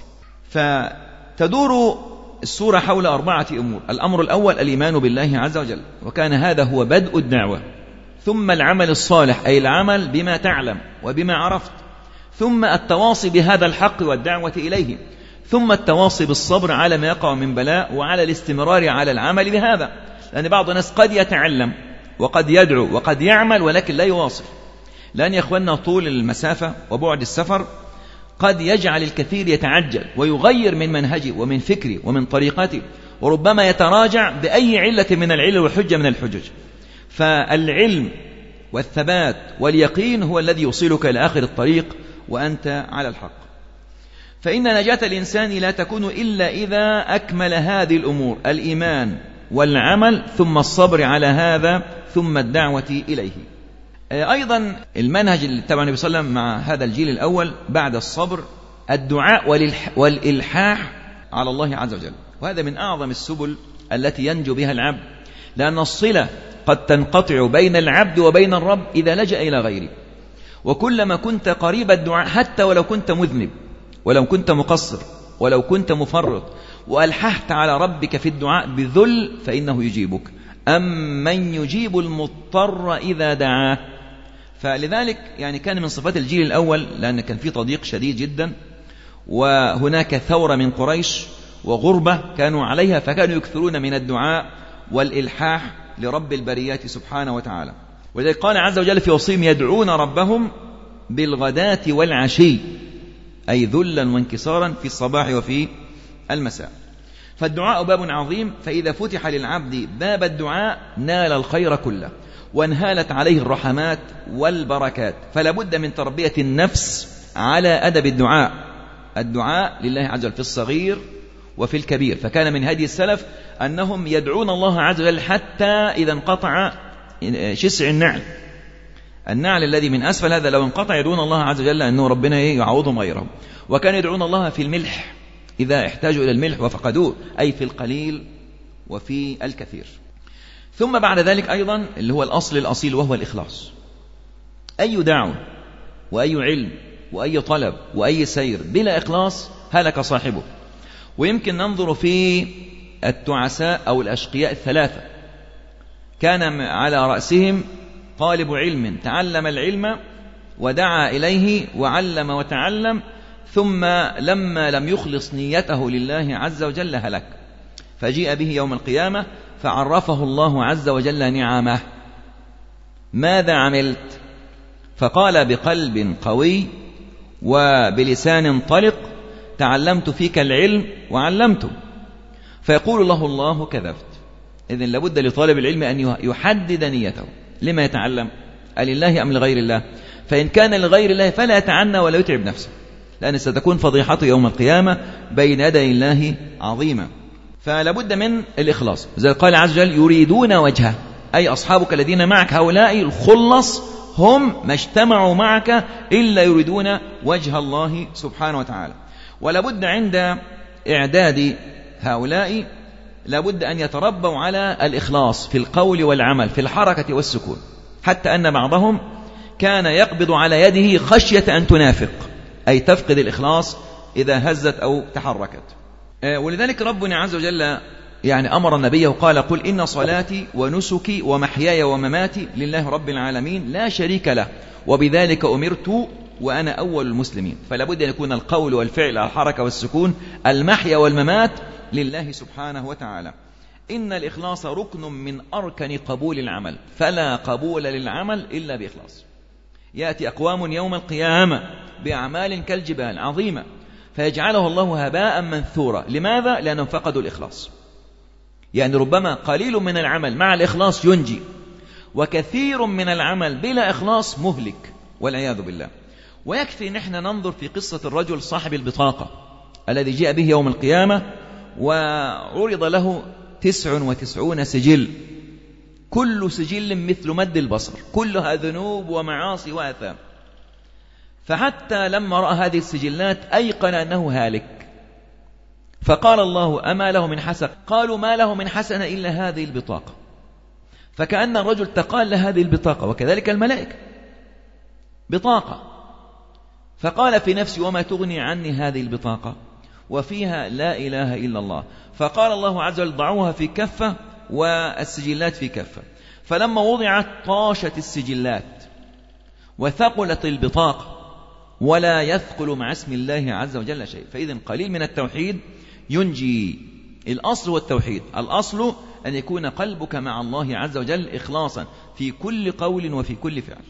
فتدور السورة حول أربعة أمور. الأمر الأول الإيمان بالله عز وجل، وكان هذا هو بدء الدعوة، ثم العمل الصالح أي العمل بما تعلم وبما عرفت، ثم التواصي بهذا الحق والدعوة إليه، ثم التواصي بالصبر على ما يقع من بلاء وعلى الاستمرار على العمل بهذا، لأن بعض الناس قد يتعلم وقد يدعو وقد يعمل ولكن لا يواصل، لأن يا أخوانا طول المسافة وبعد السفر قد يجعل الكثير يتعجل ويغير من منهجه ومن فكره ومن طريقته، وربما يتراجع بأي علة من العلل وحجة من الحجج. فالعلم والثبات واليقين هو الذي يوصلك إلى آخر الطريق وأنت على الحق. فإن نجاة الإنسان لا تكون إلا إذا أكمل هذه الأمور: الإيمان والعمل ثم الصبر على هذا ثم الدعوة إليه. أيضا المنهج اللي اتبعه النبي صلى الله عليه وسلم مع هذا الجيل الأول بعد الصبر الدعاء والإلحاح على الله عز وجل، وهذا من أعظم السبل التي ينجو بها العبد، لأن الصلة قد تنقطع بين العبد وبين الرب إذا لجأ إلى غيره، وكلما كنت قريب الدعاء حتى ولو كنت مذنب ولو كنت مقصر ولو كنت مفرط وألححت على ربك في الدعاء بذل فإنه يجيبك. أمن يجيب المضطر إذا دعاه. فلذلك يعني كان من صفات الجيل الأول، لأن كان في تضييق شديد جدا وهناك ثورة من قريش وغربة كانوا عليها، فكانوا يكثرون من الدعاء والإلحاح لرب البريات سبحانه وتعالى. ولذلك قال عز وجل في وصيهم: يدعون ربهم بالغداة والعشي، أي ذلا وانكسارا في الصباح وفي المساء. فالدعاء باب عظيم، فإذا فتح للعبد باب الدعاء نال الخير كله وانهالت عليه الرحمات والبركات. فلا بد من تربية النفس على أدب الدعاء، الدعاء لله عز وجل في الصغير وفي الكبير. فكان من هدي السلف أنهم يدعون الله عز وجل حتى إذا انقطع شسع النعل النعل الذي من أسفل هذا لو انقطع يدعون الله عز وجل أنه ربنا يعوضهم غيره. وكان يدعون الله في الملح إذا احتاجوا إلى الملح وفقدوه، أي في القليل وفي الكثير. ثم بعد ذلك أيضا اللي هو الأصل الأصيل وهو الإخلاص. أي دعوة وأي علم وأي طلب وأي سير بلا إخلاص هلك صاحبه. ويمكن ننظر في التعساء أو الأشقياء الثلاثة، كان على رأسهم طالب علم تعلم العلم ودعا إليه وعلم وتعلم، ثم لما لم يخلص نيته لله عز وجل هلك، فجيء به يوم القيامة فعرفه الله عز وجل نعمه. ماذا عملت؟ فقال بقلب قوي وبلسان طلق تعلمت فيك العلم وعلمته. فيقول له الله كذبت. إذن لابد لطالب العلم أن يحدد نيته، لما يتعلم؟ ألله أم لغير الله؟ فإن كان لغير الله فلا يتعنى ولا يتعب نفسه، لأن ستكون فضيحته يوم القيامة بين يدي الله عظيمة. فلابد من الإخلاص. زي قال عز وجل يريدون وجهه، أي أصحابك الذين معك هؤلاء الخلص هم ما اجتمعوا معك إلا يريدون وجه الله سبحانه وتعالى. ولابد عند إعداد هؤلاء لابد أن يتربوا على الإخلاص في القول والعمل، في الحركة والسكون، حتى أن بعضهم كان يقبض على يده خشية أن تنافق، أي تفقد الإخلاص إذا هزت أو تحركت. ولذلك ربنا عز وجل يعني أمر النبي وقال قل إن صلاتي ونسكي ومحياي ومماتي لله رب العالمين لا شريك له وبذلك أمرت وأنا أول المسلمين. فلا بد أن يكون القول والفعل الحركة والسكون المحيا والممات لله سبحانه وتعالى. إن الإخلاص ركن من أركن قبول العمل، فلا قبول للعمل إلا بإخلاص. يأتي أقوام يوم القيامة بأعمال كالجبال عظيمة فيجعله الله هباء منثورا. لماذا؟ لأنهم فقدوا الإخلاص. يعني ربما قليل من العمل مع الإخلاص ينجي، وكثير من العمل بلا إخلاص مهلك والعياذ بالله. ويكفي نحن ننظر في قصة الرجل صاحب البطاقة الذي جاء به يوم القيامة وعرض له تسع وتسعون سجل، كل سجل مثل مد البصر، كلها ذنوب ومعاصي وآثام. فحتى لما رأى هذه السجلات أيقن أنه هالك، فقال الله أما له من حسن؟ قالوا ما له من حسن إلا هذه البطاقة. فكأن الرجل تقال هذه البطاقة، وكذلك الملائكة بطاقة. فقال في نفسي وما تغني عني هذه البطاقة وفيها لا إله إلا الله. فقال الله عز وجل ضعوها في كفة والسجلات في كفة. فلما وضعت طاشت السجلات وثقلت البطاقة ولا يثقل مع اسم الله عز وجل شيء. فإذن قليل من التوحيد ينجي. الأصل هو التوحيد، الأصل أن يكون قلبك مع الله عز وجل إخلاصا في كل قول وفي كل فعل.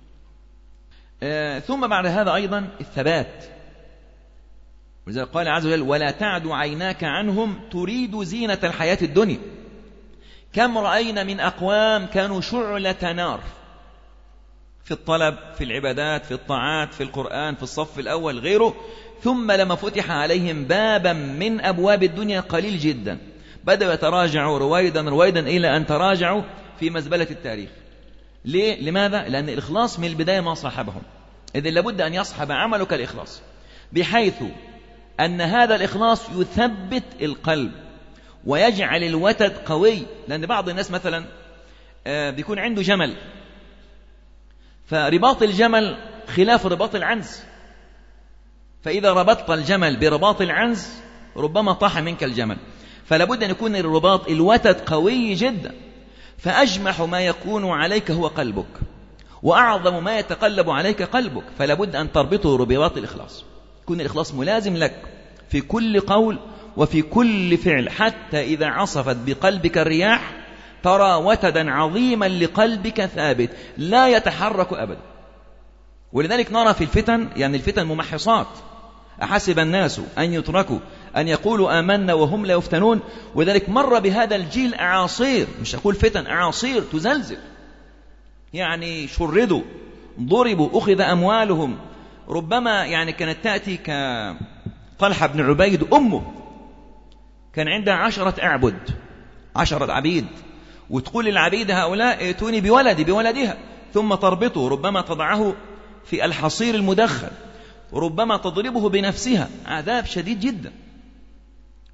آه ثم بعد هذا أيضا الثبات. ولذلك قال عز وجل ولا تعد عيناك عنهم تريد زينة الحياة الدنيا. كم رأينا من أقوام كانوا شعلة نار في الطلب، في العبادات، في الطاعات، في القرآن، في الصف الأول غيره، ثم لما فتح عليهم بابا من أبواب الدنيا قليل جدا بدأوا يتراجعوا رويدا رويدا إلى أن تراجعوا في مزبلة التاريخ. ليه؟ لماذا؟ لأن الإخلاص من البداية ما صاحبهم. إذن لابد أن يصحب عملك الإخلاص، بحيث أن هذا الإخلاص يثبت القلب ويجعل الوتد قوي. لأن بعض الناس مثلا بيكون عنده جمل، فرباط الجمل خلاف رباط العنز، فإذا ربطت الجمل برباط العنز ربما طاح منك الجمل. فلابد أن يكون الرباط الوتد قوي جدا. فأجمح ما يكون عليك هو قلبك، وأعظم ما يتقلب عليك قلبك. فلابد أن تربطه رباط الإخلاص، يكون الإخلاص ملازم لك في كل قول وفي كل فعل، حتى إذا عصفت بقلبك الرياح ترى وتدا عظيما لقلبك ثابت لا يتحرك أبدا. ولذلك نرى في الفتن، يعني الفتن ممحصات. أحسب الناس أن يتركوا أن يقولوا آمنا وهم لا يفتنون. وذلك مر بهذا الجيل أعاصير، مش أقول فتن، أعاصير تزلزل، يعني شردوا، ضربوا، أخذ أموالهم. ربما يعني كانت تأتي كطلحة بن عبيد أمه كان عندها عشرة أعبد، عشرة عبيد، وتقول للعبيد هؤلاء ائتوني بولدي بولدها، ثم تربطه، ربما تضعه في الحصير المدخن، ربما تضربه بنفسها، عذاب شديد جدا.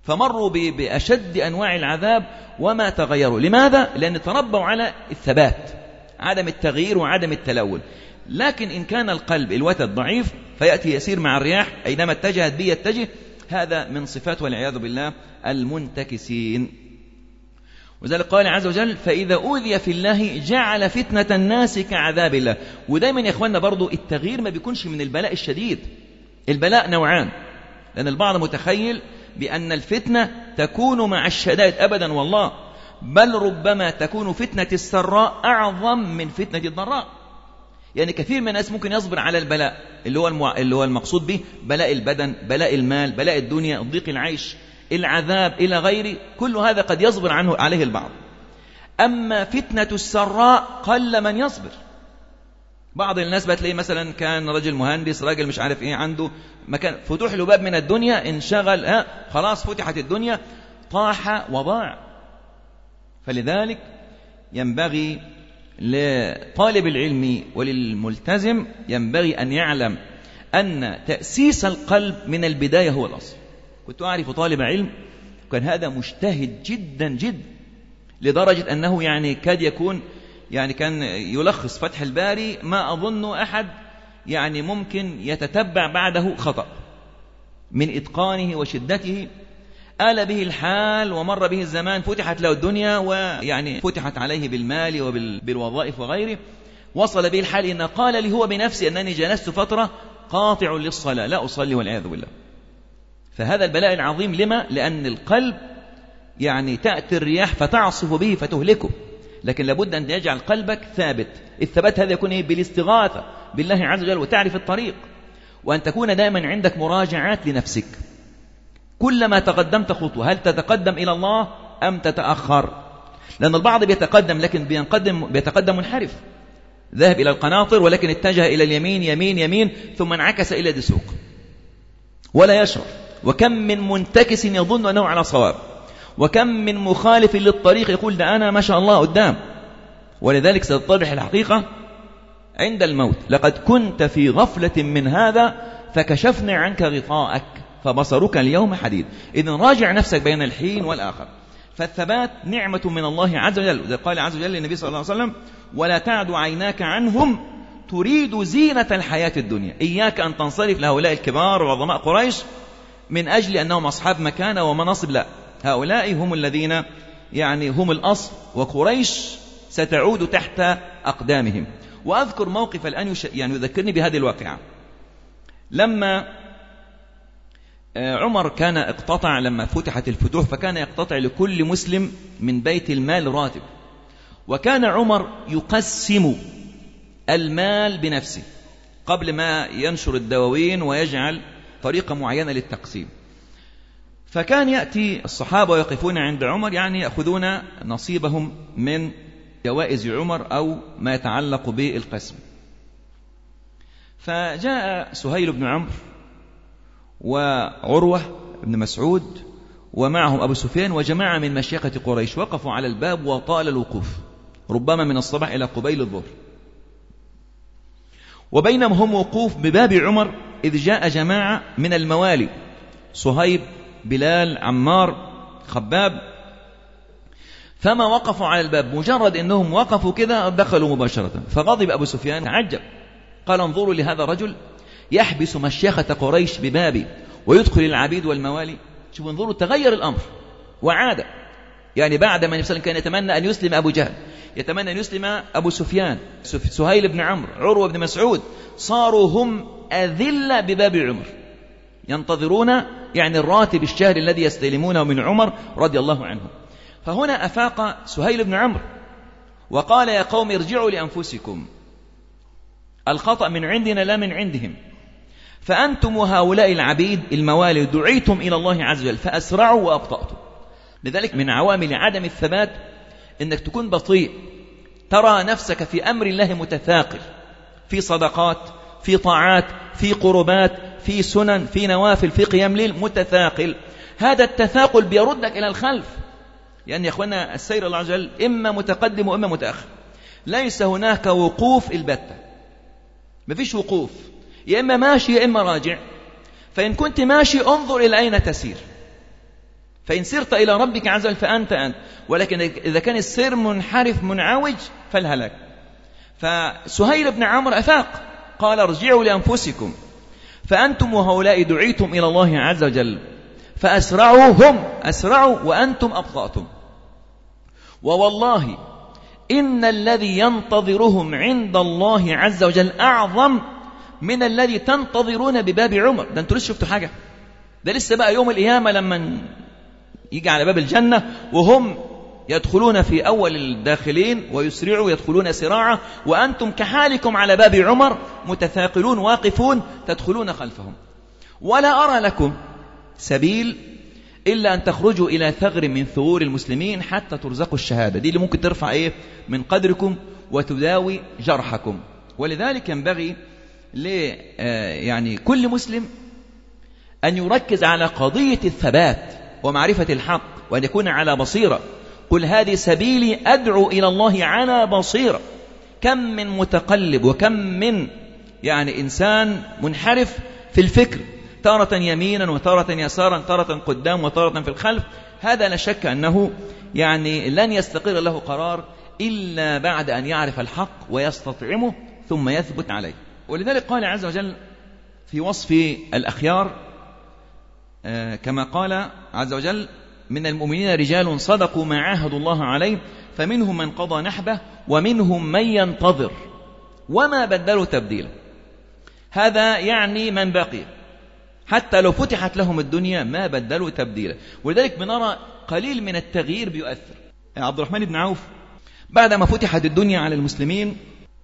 فمروا بأشد أنواع العذاب وما تغيروا. لماذا؟ لأن تربوا على الثبات، عدم التغيير وعدم التلون. لكن إن كان القلب الوتد ضعيف فيأتي يسير مع الرياح، أينما اتجهت به يتجه. هذا من صفات والعياذ بالله المنتكسين. وذلك قال عز وجل: فإذا أوذي في الله جعل فتنة الناس كعذاب الله. ودايما يا إخواننا برضو التغيير ما بيكونش من البلاء الشديد. البلاء نوعان، لأن البعض متخيل بأن الفتنة تكون مع الشدائد. أبدا والله، بل ربما تكون فتنة السراء أعظم من فتنة الضراء. يعني كثير من الناس ممكن يصبر على البلاء اللي هو المع... اللي هو المقصود به بلاء البدن، بلاء المال، بلاء الدنيا، ضيق العيش، العذاب إلى غيره، كل هذا قد يصبر عنه عليه البعض. أما فتنة السراء قل من يصبر. بعض الناس بتلاقيه مثلا كان رجل مهندس، راجل مش عارف ايه، عنده مكان، فتوح له باب من الدنيا، انشغل، ها خلاص فتحت الدنيا، طاح وضاع. فلذلك ينبغي لطالب العلم وللملتزم ينبغي أن يعلم أن تأسيس القلب من البداية هو الأصل. كنت أعرف طالب علم كان هذا مجتهد جدا جدا، لدرجة أنه يعني كاد يكون يعني كان يلخص فتح الباري ما أظن أحد يعني ممكن يتتبع بعده خطأ من إتقانه وشدته. آل به الحال ومر به الزمان، فتحت له الدنيا ويعني فتحت عليه بالمال وبالوظائف وغيره. وصل به الحال إن قال لي هو بنفسي أنني جلست فترة قاطع للصلاة لا أصلي والعياذ بالله. فهذا البلاء العظيم لما؟ لأن القلب يعني تأتي الرياح فتعصف به فتهلكه، لكن لابد أن يجعل قلبك ثابت. الثبات هذا يكون إيه؟ بالاستغاثة بالله عز وجل وتعرف الطريق، وأن تكون دائما عندك مراجعات لنفسك. كلما تقدمت خطوة هل تتقدم إلى الله أم تتأخر؟ لأن البعض بيتقدم لكن بينقدم بيتقدم منحرف، ذهب إلى القناطر ولكن اتجه إلى اليمين يمين يمين ثم انعكس إلى دسوق ولا يشعر. وكم من منتكس يظن أنه على صواب، وكم من مخالف للطريق يقول ده أنا ما شاء الله قدام. ولذلك ستتضح الحقيقة عند الموت: لقد كنت في غفلة من هذا فكشفنا عنك غطاءك فبصرك اليوم حديد. إذن راجع نفسك بين الحين والآخر. فالثبات نعمة من الله عز وجل. قال عز وجل للنبي صلى الله عليه وسلم: ولا تعد عيناك عنهم تريد زينة الحياة الدنيا. إياك أن تنصرف لهؤلاء الكبار وعظماء قريش من أجل أنهم أصحاب مكانة ومناصب، لا، هؤلاء هم الذين يعني هم الأصل، وقريش ستعود تحت أقدامهم. وأذكر موقف الآن يش... يعني يذكرني بهذه الواقعة. لما عمر كان اقتطع، لما فتحت الفتوح فكان يقتطع لكل مسلم من بيت المال راتب، وكان عمر يقسم المال بنفسه قبل ما ينشر الدواوين ويجعل طريقة معينة للتقسيم. فكان يأتي الصحابة ويقفون عند عمر، يعني يأخذون نصيبهم من جوائز عمر أو ما يتعلق بالقسم. فجاء سهيل بن عمرو وعروة بن مسعود ومعهم أبو سفيان وجماعة من مشيخة قريش، وقفوا على الباب وطال الوقوف، ربما من الصباح إلى قبيل الظهر. وبينما هم وقوف بباب عمر إذ جاء جماعة من الموالي: صهيب، بلال، عمار، خباب. فما وقفوا على الباب، مجرد أنهم وقفوا كذا دخلوا مباشرة. فغضب أبو سفيان تعجب، قال: انظروا لهذا الرجل يحبس مشيخة قريش ببابي ويدخل العبيد والموالي. شوفوا، انظروا، تغير الأمر وعاد. يعني بعد ما النبي كان يتمنى أن يسلم أبو جهل، يتمنى أن يسلم أبو سفيان، سهيل بن عمرو، عروة بن مسعود، صاروا هم أذلة بباب عمر ينتظرون يعني الراتب الشهري الذي يستلمونه من عمر رضي الله عنه. فهنا أفاق سهيل بن عمرو وقال: يا قوم ارجعوا لأنفسكم، الخطأ من عندنا لا من عندهم، فأنتم وهؤلاء العبيد الموالي دعيتم إلى الله عز وجل فأسرعوا وأبطأتم. لذلك من عوامل عدم الثبات أنك تكون بطيء، ترى نفسك في أمر الله متثاقل، في صدقات، في طاعات، في قربات، في سنن، في نوافل، في قيام ليل، متثاقل. هذا التثاقل بيردك إلى الخلف، لأن يا أخوانا السير الله عز وجل إما متقدم وإما متأخر، ليس هناك وقوف البتة، مفيش وقوف، يا إما ماشي يا إما راجع. فإن كنت ماشي انظر إلى أين تسير، فإن سرت إلى ربك عز وجل فأنت أنت، ولكن إذا كان السير منحرف منعوج فالهلاك. فسهيل بن عمرو أفاق قال ارجعوا لأنفسكم فأنتم وهؤلاء دعيتم إلى الله عز وجل فأسرعوا، هم أسرعوا وأنتم أبطأتم، ووالله إن الذي ينتظرهم عند الله عز وجل أعظم من الذي تنتظرون بباب عمر. ده أنتوا لسه شفتوا حاجة؟ ده لسه بقى يوم القيامة لما يجي على باب الجنة وهم يدخلون في أول الداخلين ويسرعوا يدخلون سراعة، وأنتم كحالكم على باب عمر متثاقلون واقفون تدخلون خلفهم. ولا أرى لكم سبيل إلا أن تخرجوا إلى ثغر من ثغور المسلمين حتى ترزقوا الشهادة. دي اللي ممكن ترفع إيه من قدركم وتداوي جرحكم. ولذلك ينبغي ل يعني كل مسلم أن يركز على قضية الثبات ومعرفة الحق، وأن يكون على بصيرة. قل هذه سبيلي أدعو إلى الله على بصيرة. كم من متقلب وكم من يعني إنسان منحرف في الفكر، تارة يمينا وتارة يسارا، تارة قدام وتارة في الخلف. هذا لا شك أنه يعني لن يستقر له قرار إلا بعد أن يعرف الحق ويستطعمه ثم يثبت عليه. ولذلك قال عز وجل في وصف الأخيار آه كما قال عز وجل من المؤمنين رجال صدقوا ما عاهدوا الله عليه فمنهم من قضى نحبه ومنهم من ينتظر وما بدلوا تبديلا. هذا يعني من بقي حتى لو فتحت لهم الدنيا ما بدلوا تبديلا. ولذلك بنرى قليل من التغيير بيؤثر. عبد الرحمن بن عوف بعدما فتحت الدنيا على المسلمين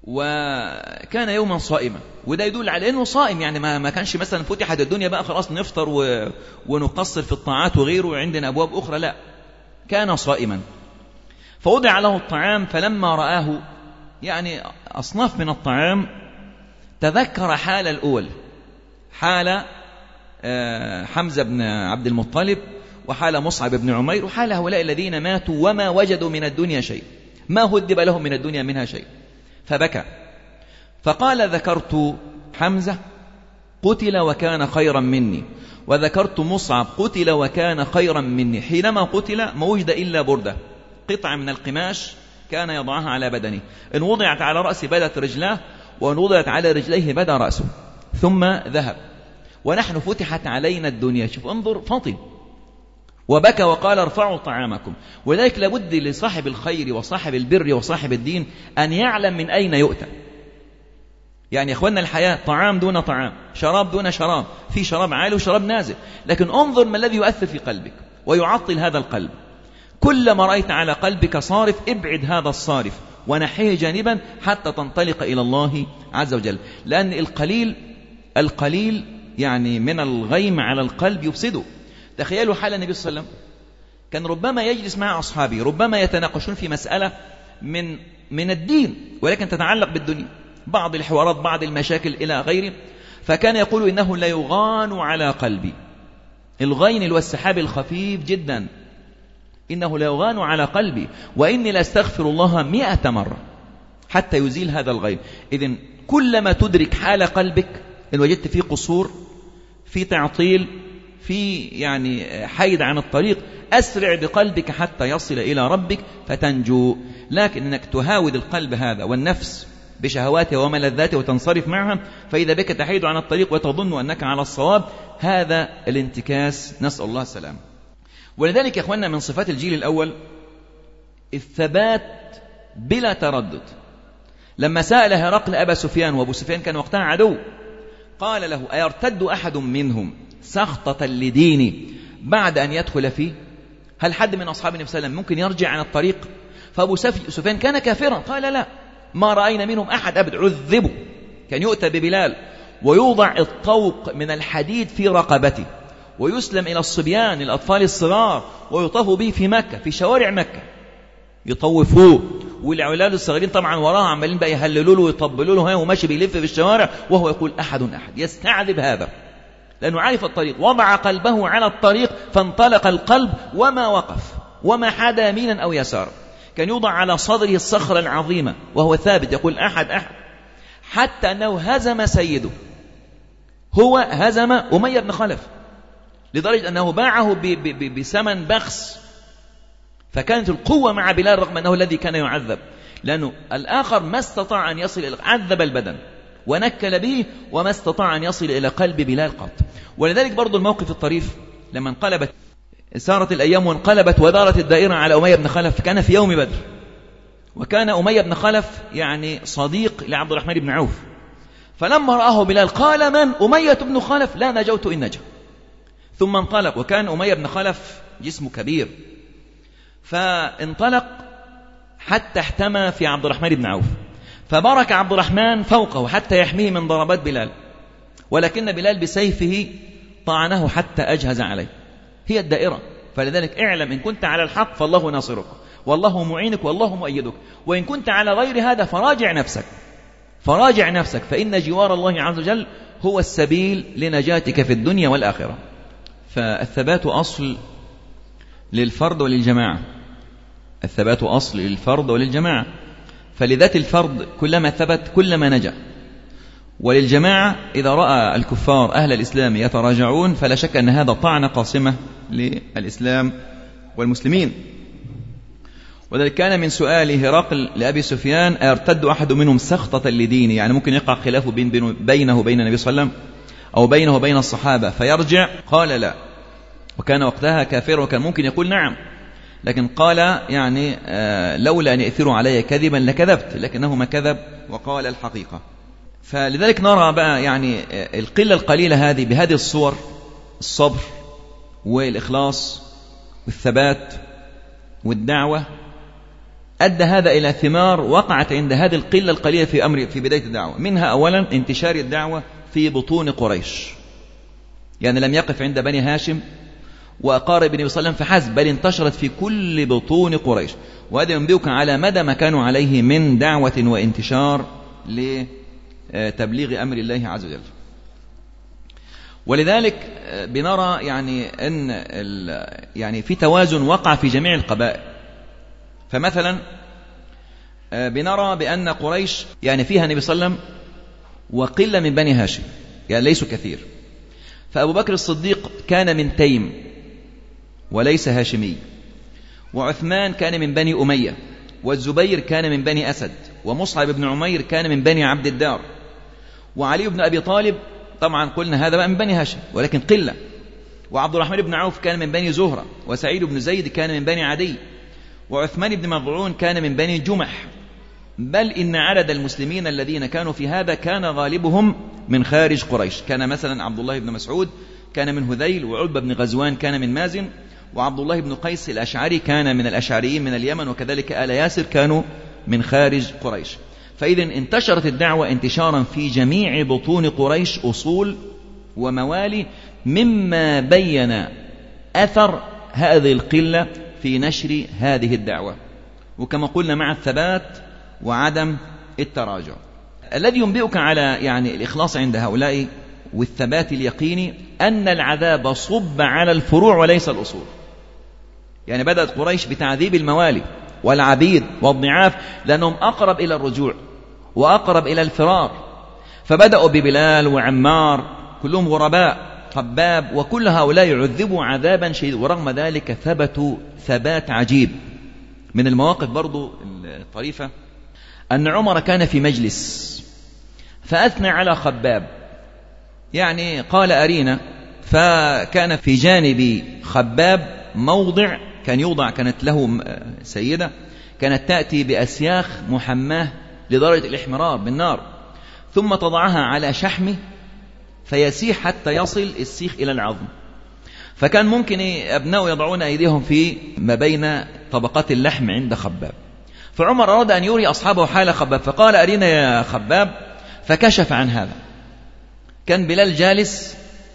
وكان يوما صائما، وده يدل على أنه صائم، يعني ما كانش مثلا فتحت الدنيا بقى خلاص نفطر ونقصر في الطاعات وغيره وعندنا أبواب أخرى، لا، كان صائما. فوضع له الطعام فلما رآه يعني أصناف من الطعام تذكر حال الأول، حال حمزة بن عبد المطلب وحال مصعب بن عمير وحال هؤلاء الذين ماتوا وما وجدوا من الدنيا شيء، ما هدب لهم من الدنيا منها شيء، فبكى فقال ذكرت حمزة قتل وكان خيرا مني، وذكرت مصعب قتل وكان خيرا مني. حينما قتل ما وجد إلا بردة، قطعة من القماش كان يضعها على بدنه، إن وضعت على رأسه بدت رجلاه وإن وضعت على رجليه بدا رأسه ثم ذهب، ونحن فتحت علينا الدنيا. شوف انظر فاطن، وبكى وقال ارفعوا طعامكم. وذلك لابد لصاحب الخير وصاحب البر وصاحب الدين أن يعلم من أين يؤتى. يعني يا أخوانا الحياة طعام دون طعام، شراب دون شراب، في شراب عالي وشراب نازل، لكن انظر ما الذي يؤثر في قلبك ويعطل هذا القلب. كلما رأيت على قلبك صارف ابعد هذا الصارف ونحيه جانبا حتى تنطلق إلى الله عز وجل، لأن القليل القليل يعني من الغيم على القلب يفسده. تخيلوا حال النبي صلى الله عليه وسلم، كان ربما يجلس مع أصحابه ربما يتناقشون في مسألة من من الدين ولكن تتعلق بالدنيا، بعض الحوارات بعض المشاكل إلى غيره، فكان يقول إنه لا يغان على قلبي. الغين اللي هو السحاب الخفيف جدا، إنه لا يغان على قلبي وإني لاستغفر الله مئة مرة حتى يزيل هذا الغين. إذن كلما تدرك حال قلبك إن وجدت فيه قصور، في تعطيل، في يعني حيد عن الطريق، أسرع بقلبك حتى يصل إلى ربك فتنجو. لكن أنك تهاود القلب هذا والنفس بشهواته وملذاته وتنصرف معها، فإذا بك تحيد عن الطريق وتظن أنك على الصواب، هذا الانتكاس، نسأل الله السلام. ولذلك يا أخوانا من صفات الجيل الأول الثبات بلا تردد. لما سأل هرقل أبا سفيان، وأبو سفيان كان وقتها عدو، قال له أيرتد أحد منهم سخطة لديني بعد أن يدخل فيه؟ هل حد من أصحاب النبي صلى الله عليه وسلم ممكن يرجع عن الطريق؟ فأبو سفيان كان كافرا، قال لا، ما رأينا منهم أحد أبد. عذبوا، كان يؤتى ببلال ويوضع الطوق من الحديد في رقبته ويسلم إلى الصبيان الأطفال الصغار ويطوفوا به في مكة، في شوارع مكة يطوفوه، والعلال الصغيرين طبعا وراها عمالين بقى يهللوا له ويطبلوا له وماشي بيلف في الشوارع وهو يقول أحد أحد، يستعذب هذا لأنه عارف الطريق، وضع قلبه على الطريق فانطلق القلب وما وقف وما حاد يمينا أو يسارا. كان يوضع على صدره الصخرة العظيمة وهو ثابت يقول أحد أحد، حتى أنه هزم سيده، هو هزم أمية بن خلف لدرجة أنه باعه بثمن بخس. فكانت القوة مع بلال رغم أنه الذي كان يعذب، لأنه الآخر ما استطاع أن يصل إلى عذب البدن ونكل به وما استطاع أن يصل إلى قلب بلال قط. ولذلك برضو الموقف الطريف لما انقلبت سارت الأيام وانقلبت ودارت الدائرة على أمية بن خلف، كان في يوم بدر، وكان أمية بن خلف يعني صديق لعبد الرحمن بن عوف. فلما رآه بلال قال: من؟ أمية بن خلف؟ لا نجوت إن نجا. ثم انطلق، وكان أمية بن خلف جسمه كبير، فانطلق حتى احتمى في عبد الرحمن بن عوف، فبرك عبد الرحمن فوقه حتى يحميه من ضربات بلال، ولكن بلال بسيفه طعنه حتى أجهز عليه. هي الدائرة. فلذلك اعلم إن كنت على الحق فالله ناصرك والله معينك والله مؤيدك، وإن كنت على غير هذا فراجع نفسك فراجع نفسك فإن جوار الله عز وجل هو السبيل لنجاتك في الدنيا والآخرة. فالثبات أصل للفرد وللجماعة، الثبات أصل للفرد وللجماعة. فلذات الفرد كلما ثبت كلما نجا، وللجماعة إذا رأى الكفار أهل الإسلام يتراجعون فلا شك أن هذا طعنة قاصمة للإسلام والمسلمين. وذلك كان من سؤال هرقل لأبي سفيان: أيرتد أحد منهم سخطة لدينه؟ يعني ممكن يقع خلاف بين بينه وبين النبي صلى الله عليه وسلم أو بينه وبين الصحابة فيرجع؟ قال لا، وكان وقتها كافرا، وكان ممكن يقول نعم، لكن قال يعني آه لولا أن يأثروا علي كذبا لكذبت، لكنه ما كذب وقال الحقيقة. فلذلك نرى بقى يعني القلة القليلة هذه بهذه الصور، الصبر والإخلاص والثبات والدعوة، أدى هذا إلى ثمار وقعت عند هذه القلة القليلة في أمر في بداية الدعوة. منها أولا انتشار الدعوة في بطون قريش، يعني لم يقف عند بني هاشم وأقارب النبي صلى الله عليه وسلم فحسب، بل انتشرت في كل بطون قريش. وهذا ينبئك على مدى ما كانوا عليه من دعوة وانتشار لتبليغ أمر الله عز وجل. ولذلك بنرى يعني أن يعني في توازن وقع في جميع القبائل. فمثلا بنرى بأن قريش يعني فيها النبي صلى الله عليه وسلم وقلة من بني هاشم، يعني ليسوا كثير. فأبو بكر الصديق كان من تيم وليس هاشمي، وعثمان كان من بني أمية، والزبير كان من بني أسد، ومصعب بن عمير كان من بني عبد الدار، وعلي بن أبي طالب طبعا قلنا هذا بقى من بني هاشم ولكن قلة، وعبد الرحمن بن عوف كان من بني زهرة، وسعيد بن زيد كان من بني عدي، وعثمان بن مظعون كان من بني جمح. بل إن عدد المسلمين الذين كانوا في هذا كان غالبهم من خارج قريش. كان مثلا عبد الله بن مسعود كان من هذيل، وعلبة بن غزوان كان من مازن، وعبد الله بن قيس الأشعري كان من الأشعريين من اليمن، وكذلك آل ياسر كانوا من خارج قريش. فإذا انتشرت الدعوة انتشارا في جميع بطون قريش أصول وموالي، مما بين أثر هذه القلة في نشر هذه الدعوة، وكما قلنا مع الثبات وعدم التراجع. الذي ينبئك على يعني الإخلاص عند هؤلاء والثبات اليقيني أن العذاب صب على الفروع وليس الأصول. يعني بدأت قريش بتعذيب الموالي والعبيد والضعاف لأنهم أقرب إلى الرجوع وأقرب إلى الفرار، فبدأوا ببلال وعمار كلهم غرباء، خباب، وكل هؤلاء يعذبوا عذابا شديدا، ورغم ذلك ثبتوا ثبات عجيب. من المواقف برضو الطريفة أن عمر كان في مجلس فأثنى على خباب، يعني قال أرينا، فكان في جانب خباب موضع كان يوضع، كانت له سيدة كانت تأتي بأسياخ محماه لدرجة الإحمرار بالنار، ثم تضعها على شحمه فيسيح حتى يصل السيخ إلى العظم. فكان ممكن أبناء يضعون أيديهم في ما بين طبقات اللحم عند خباب، فعمر أراد أن يري أصحابه حال خباب فقال أرينا يا خباب، فكشف عن هذا. كان بلال جالس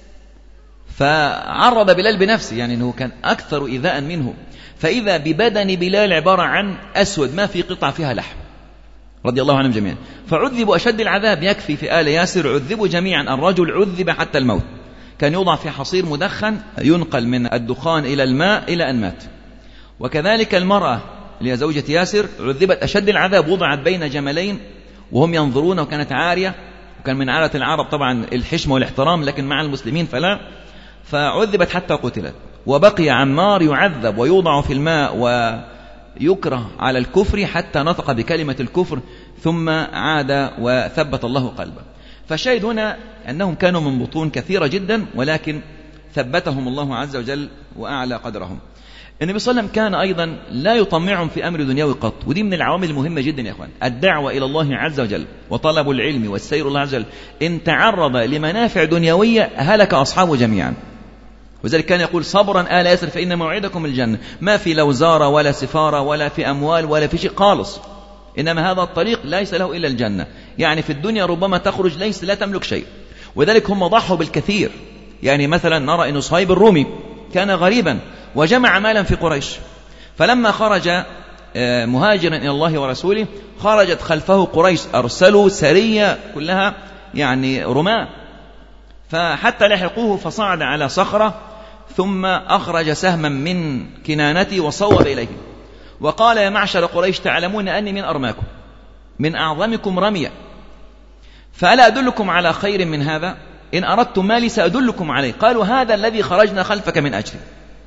فعرض بلال بنفسه، يعني أنه كان أكثر إيذاء منه، فإذا ببدن بلال عبارة عن أسود ما في قطعة فيها لحم رضي الله عنهم جميعا، فعذبوا أشد العذاب. يكفي في آل ياسر عذبوا جميعا، الرجل عذب حتى الموت، كان يوضع في حصير مدخن ينقل من الدخان إلى الماء إلى أن مات. وكذلك المرأة اللي هي زوجة ياسر عذبت أشد العذاب، وضعت بين جملين وهم ينظرون، وكانت عارية، وكان من عادة العرب طبعا الحشمة والاحترام، لكن مع المسلمين فلا، فعذبت حتى قتلت، وبقي عمار يعذب ويوضع في الماء ويكره على الكفر حتى نطق بكلمة الكفر ثم عاد وثبت الله قلبه. فالشاهد هنا أنهم كانوا من بطون كثيرة جدا، ولكن ثبتهم الله عز وجل وأعلى قدرهم. النبي صلى الله عليه وسلم كان أيضا لا يطمعهم في أمر دنيوي قط، ودي من العوامل المهمة جدا يا أخوان. الدعوة إلى الله عز وجل وطلب العلم والسير الله عز وجل إن تعرض لمنافع دنيوية هلك أصحابه جميعا. وذلك كان يقول صبرا آل ياسر فإن موعدكم الجنة، ما في لا وزارة ولا سفارة ولا في أموال ولا في شيء خالص، إنما هذا الطريق ليس له إلا الجنة. يعني في الدنيا ربما تخرج ليس لا تملك شيء، وذلك هم ضحوا بالكثير. يعني مثلا نرى أن صهيب الرومي كان غريبا وجمع مالا في قريش، فلما خرج مهاجرا إلى الله ورسوله خرجت خلفه قريش، أرسلوا سرية كلها يعني رماة، فحتى لحقوه فصعد على صخرة ثم أخرج سهما من كنانته وصوب إليه وقال يا معشر قريش تعلمون أني من أرماكم من أعظمكم رميا، فألا أدلكم على خير من هذا؟ إن أردتم مالي سأدلكم عليه. قالوا هذا الذي خرجنا خلفك من أجله.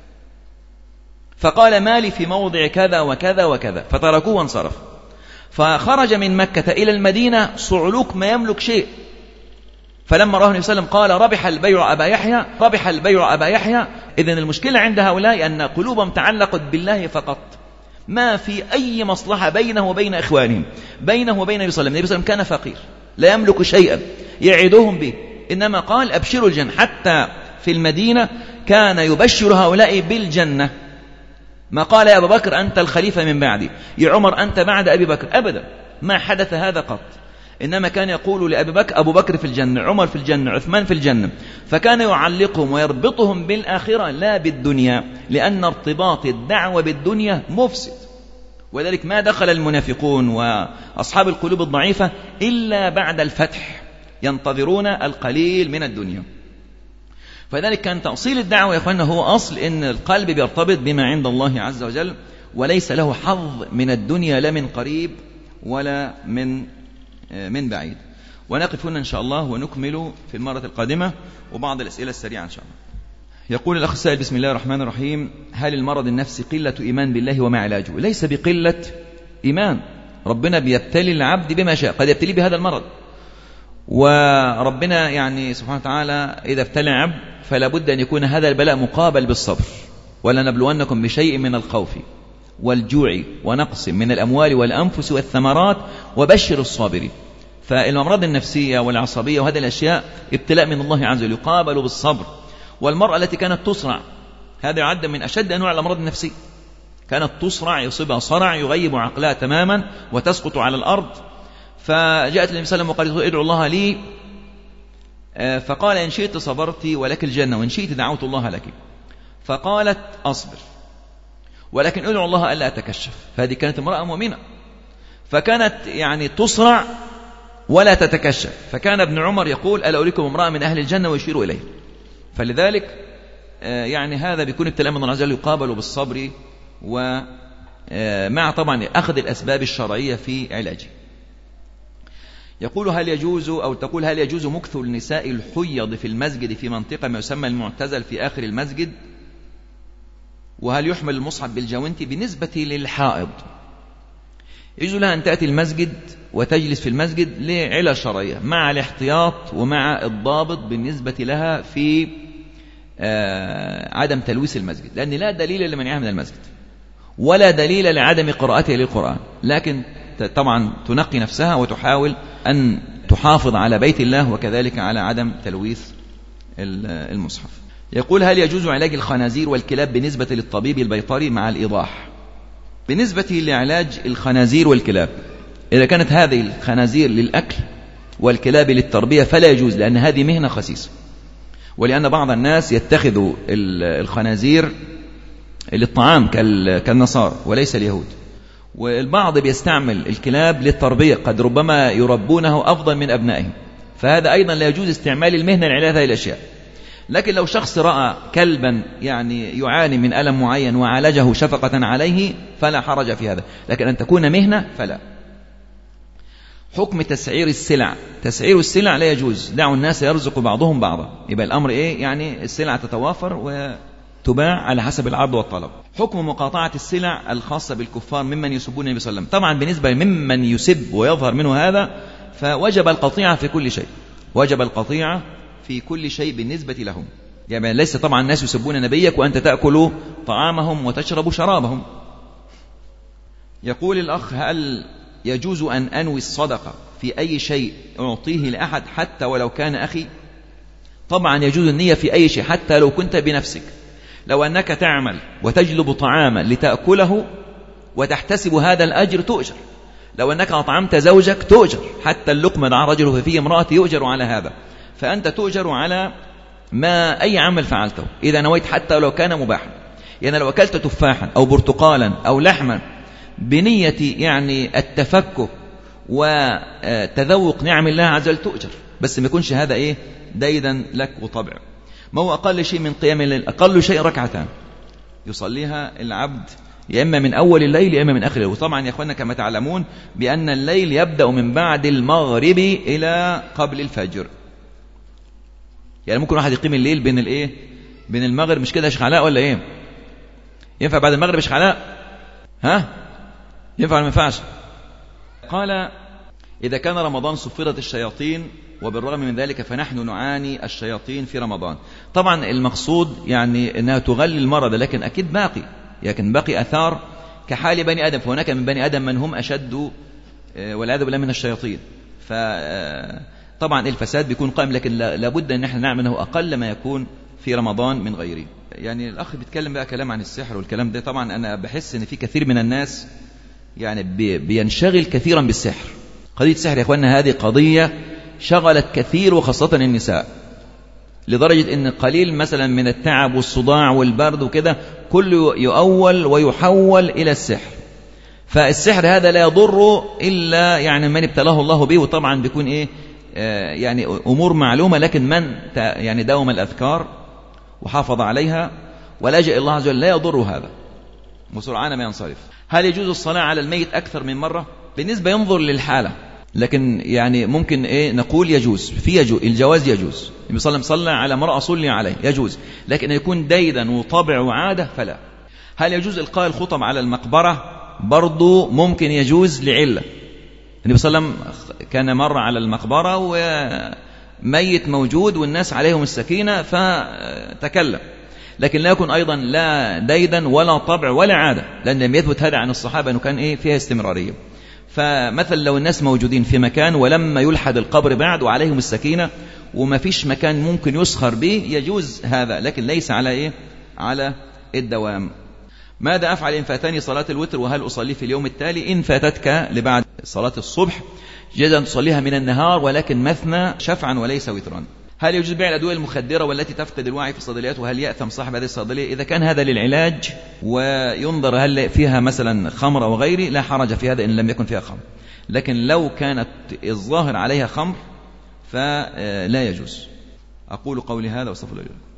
فقال مالي في موضع كذا وكذا وكذا، فتركوه وانصرف. فخرج من مكة إلى المدينة صعلوك ما يملك شيء، فلما راه النبي صلى الله عليه وسلم قال ربح البيع أبا يحيى، ربح البيع أبا يحيى. إذن المشكلة عند هؤلاء أن قلوبهم تعلقت بالله فقط، ما في أي مصلحة بينه وبين إخوانهم، بينه وبين النبي صلى الله عليه وسلم. كان فقير لا يملك شيئا يعدهم به، إنما قال أبشروا الجنة. حتى في المدينة كان يبشر هؤلاء بالجنة، ما قال يا أبا بكر أنت الخليفة من بعدي، يا عمر أنت بعد أبي بكر، أبدا ما حدث هذا قط. إنما كان يقول لأبي بكر أبو بكر في الجنة، عمر في الجنة، عثمان في الجنة. فكان يعلقهم ويربطهم بالآخرة لا بالدنيا، لأن ارتباط الدعوة بالدنيا مفسد. وذلك ما دخل المنافقون وأصحاب القلوب الضعيفة إلا بعد الفتح، ينتظرون القليل من الدنيا. فذلك كان تأصيل الدعوة يا أخوانا هو أصل إن القلب بيرتبط بما عند الله عز وجل، وليس له حظ من الدنيا لا من قريب ولا من من بعيد. ونقف هنا إن شاء الله ونكمل في المرة القادمة وبعض الأسئلة السريعة إن شاء الله. يقول الأخ السائل بسم الله الرحمن الرحيم: هل المرض النفسي قلة إيمان بالله وما علاجه؟ ليس بقلة إيمان، ربنا بيبتلي العبد بما شاء، قد يبتلي بهذا المرض، وربنا يعني سبحانه وتعالى إذا ابتلى عبد فلا بد أن يكون هذا البلاء مقابل بالصبر. ولنبلونكم بشيء من الخوف والجوع ونقص من الأموال والأنفس والثمرات وبشر الصابرين. فالأمراض النفسية والعصبية وهذه الأشياء ابتلاء من الله عز وجل يقابل بالصبر. والمرأة التي كانت تصرع، هذا يعد من أشد أنواع الأمراض النفسية، كانت تصرع يصيبها صرع يغيب عقلها تماما وتسقط على الأرض. فجاءت النبي صلى الله عليه وسلم وقالت ادعو الله لي، فقال إن شئت صبرت ولك الجنة وإن شئت دعوت الله لك. فقالت أصبر ولكن ادعو الله ألا أتكشف. فهذه كانت امرأة مؤمنة، فكانت يعني تصرع ولا تتكشف. فكان ابن عمر يقول ألا أريكم امرأة من أهل الجنة ويشير إليه. فلذلك يعني هذا بيكون ابتلاء من الله عز وجل يقابل بالصبر ومع طبعا أخذ الأسباب الشرعية في علاجه. يقول هل يجوز أو تقول هل يجوز مكث النساء الحيض في المسجد في منطقة ما يسمى المعتزل في آخر المسجد؟ وهل يحمل المصحف بالجوانتي؟ بالنسبة للحائض يجوز لها أن تأتي المسجد وتجلس في المسجد لعلة شرعية مع الاحتياط ومع الضابط بالنسبة لها في عدم تلويث المسجد، لأن لا دليل لمنعها من المسجد ولا دليل لعدم قراءتها للقرآن، لكن طبعا تنقي نفسها وتحاول أن تحافظ على بيت الله وكذلك على عدم تلويث المصحف. يقول هل يجوز علاج الخنازير والكلاب بالنسبة للطبيب البيطري؟ مع الإيضاح. بالنسبة لعلاج الخنازير والكلاب، إذا كانت هذه الخنازير للأكل والكلاب للتربية فلا يجوز، لأن هذه مهنة خسيسة، ولأن بعض الناس يتخذوا الخنازير للطعام كالنصارى وليس اليهود، والبعض بيستعمل الكلاب للتربية، قد ربما يربونه أفضل من أبنائهم، فهذا أيضا لا يجوز استعمال المهنة لعلاج هذه الأشياء. لكن لو شخص رأى كلبا يعني يعاني من ألم معين وعالجه شفقة عليه فلا حرج في هذا، لكن أن تكون مهنة فلا. حكم تسعير السلع. تسعير السلع لا يجوز، دعوا الناس يرزق بعضهم بعضا، يبقى الأمر إيه؟ يعني السلع تتوافر وتباع على حسب العرض والطلب. حكم مقاطعة السلع الخاصة بالكفار ممن يسبون النبي صلى الله عليه وسلم. طبعا بالنسبة ممن يسب ويظهر منه هذا فوجب القطيعة في كل شيء، وجب القطيعة في كل شيء بالنسبة لهم. يعني ليس طبعا الناس يسبون نبيك وأنت تأكل طعامهم وتشرب شرابهم. يقول الأخ: هل يجوز أن أنوي الصدقة في أي شيء أعطيه لأحد حتى ولو كان أخي؟ طبعا يجوز النية في أي شيء حتى لو كنت بنفسك. لو أنك تعمل وتجلب طعاما لتأكله وتحتسب هذا الأجر تؤجر. لو أنك أطعمت زوجك تؤجر، حتى اللقمة دعا رجل فيه امرأة يؤجر على هذا. فأنت تؤجر على ما أي عمل فعلته إذا نويت حتى لو كان مباحا. يعني لو أكلت تفاحا أو برتقالا أو لحما بنية يعني التفكك وتذوق نعم الله عز وجل تؤجر، بس ما يكونش هذا إيه ديدا لك وطبع. ما هو أقل شيء من قيام الليل؟ أقل شيء ركعتان يصليها العبد يا إما من أول الليل يا إما من آخر الليل. وطبعا يا أخوانا كما تعلمون بأن الليل يبدأ من بعد المغرب إلى قبل الفجر. يعني ممكن واحد يقيم الليل بين الإيه بين المغرب، مش كده يا شيخ علاء ولا إيه؟ ينفع بعد المغرب يا شيخ علاء؟ ها ينفع ولا ما ينفعش؟ قال: إذا كان رمضان صفرت الشياطين، وبالرغم من ذلك فنحن نعاني الشياطين في رمضان. طبعا المقصود يعني أنها تغلي المرض، لكن أكيد باقي، لكن باقي أثار كحال بني آدم. فهناك من بني آدم من هم أشد والعياذ بالله من الشياطين. فطبعا الفساد بيكون قائم، لكن لابد أن نحن نعمل أنه أقل ما يكون في رمضان من غيره. يعني الأخ بيتكلم بقى كلام عن السحر والكلام ده. طبعا أنا بحس أن في كثير من الناس يعني بينشغل كثيرا بالسحر. قضية السحر يا أخواننا هذه قضية شغلت كثير وخاصة النساء، لدرجة أن قليل مثلا من التعب والصداع والبرد وكده كله يؤول ويحول إلى السحر. فالسحر هذا لا يضر إلا يعني من ابتلاه الله به، وطبعا بيكون إيه آه يعني أمور معلومة، لكن من يعني داوم الأذكار وحافظ عليها ولجأ الله عز وجل لا يضر هذا وسرعان ما ينصرف. هل يجوز الصلاة على الميت أكثر من مرة؟ بالنسبة ينظر للحالة، لكن يعني ممكن إيه نقول يجوز، في يجوز الجواز يجوز. النبي صلى الله عليه وسلم صلى على مرأة صلي عليه يجوز، لكن يكون ديدا وطبع وعادة فلا. هل يجوز إلقاء الخطب على المقبرة؟ برضو ممكن يجوز لعلة. النبي صلى الله عليه وسلم كان مر على المقبرة وميت موجود والناس عليهم السكينة فتكلم، لكن لا يكون أيضا لا ديدا ولا طبع ولا عادة، لأن لم يثبت هذا عن الصحابة أنه كان إيه فيها استمرارية. فمثل لو الناس موجودين في مكان ولما يلحد القبر بعد وعليهم السكينة وما فيش مكان ممكن يسخر به يجوز هذا، لكن ليس على إيه على الدوام. ماذا أفعل إن فاتني صلاة الوتر وهل أصلي في اليوم التالي؟ إن فاتتك لبعد صلاة الصبح جاز أن تصليها من النهار، ولكن مثنى شفعا وليس وترا. هل يجوز بيع الأدوية المخدرة والتي تفقد الوعي في الصيدليات، وهل يأثم صاحب هذه الصيدلية؟ إذا كان هذا للعلاج وينظر هل فيها مثلا خمر أو غيره لا حرج في هذا إن لم يكن فيها خمر، لكن لو كانت الظاهر عليها خمر فلا يجوز. أقول قولي هذا واستغفر الله.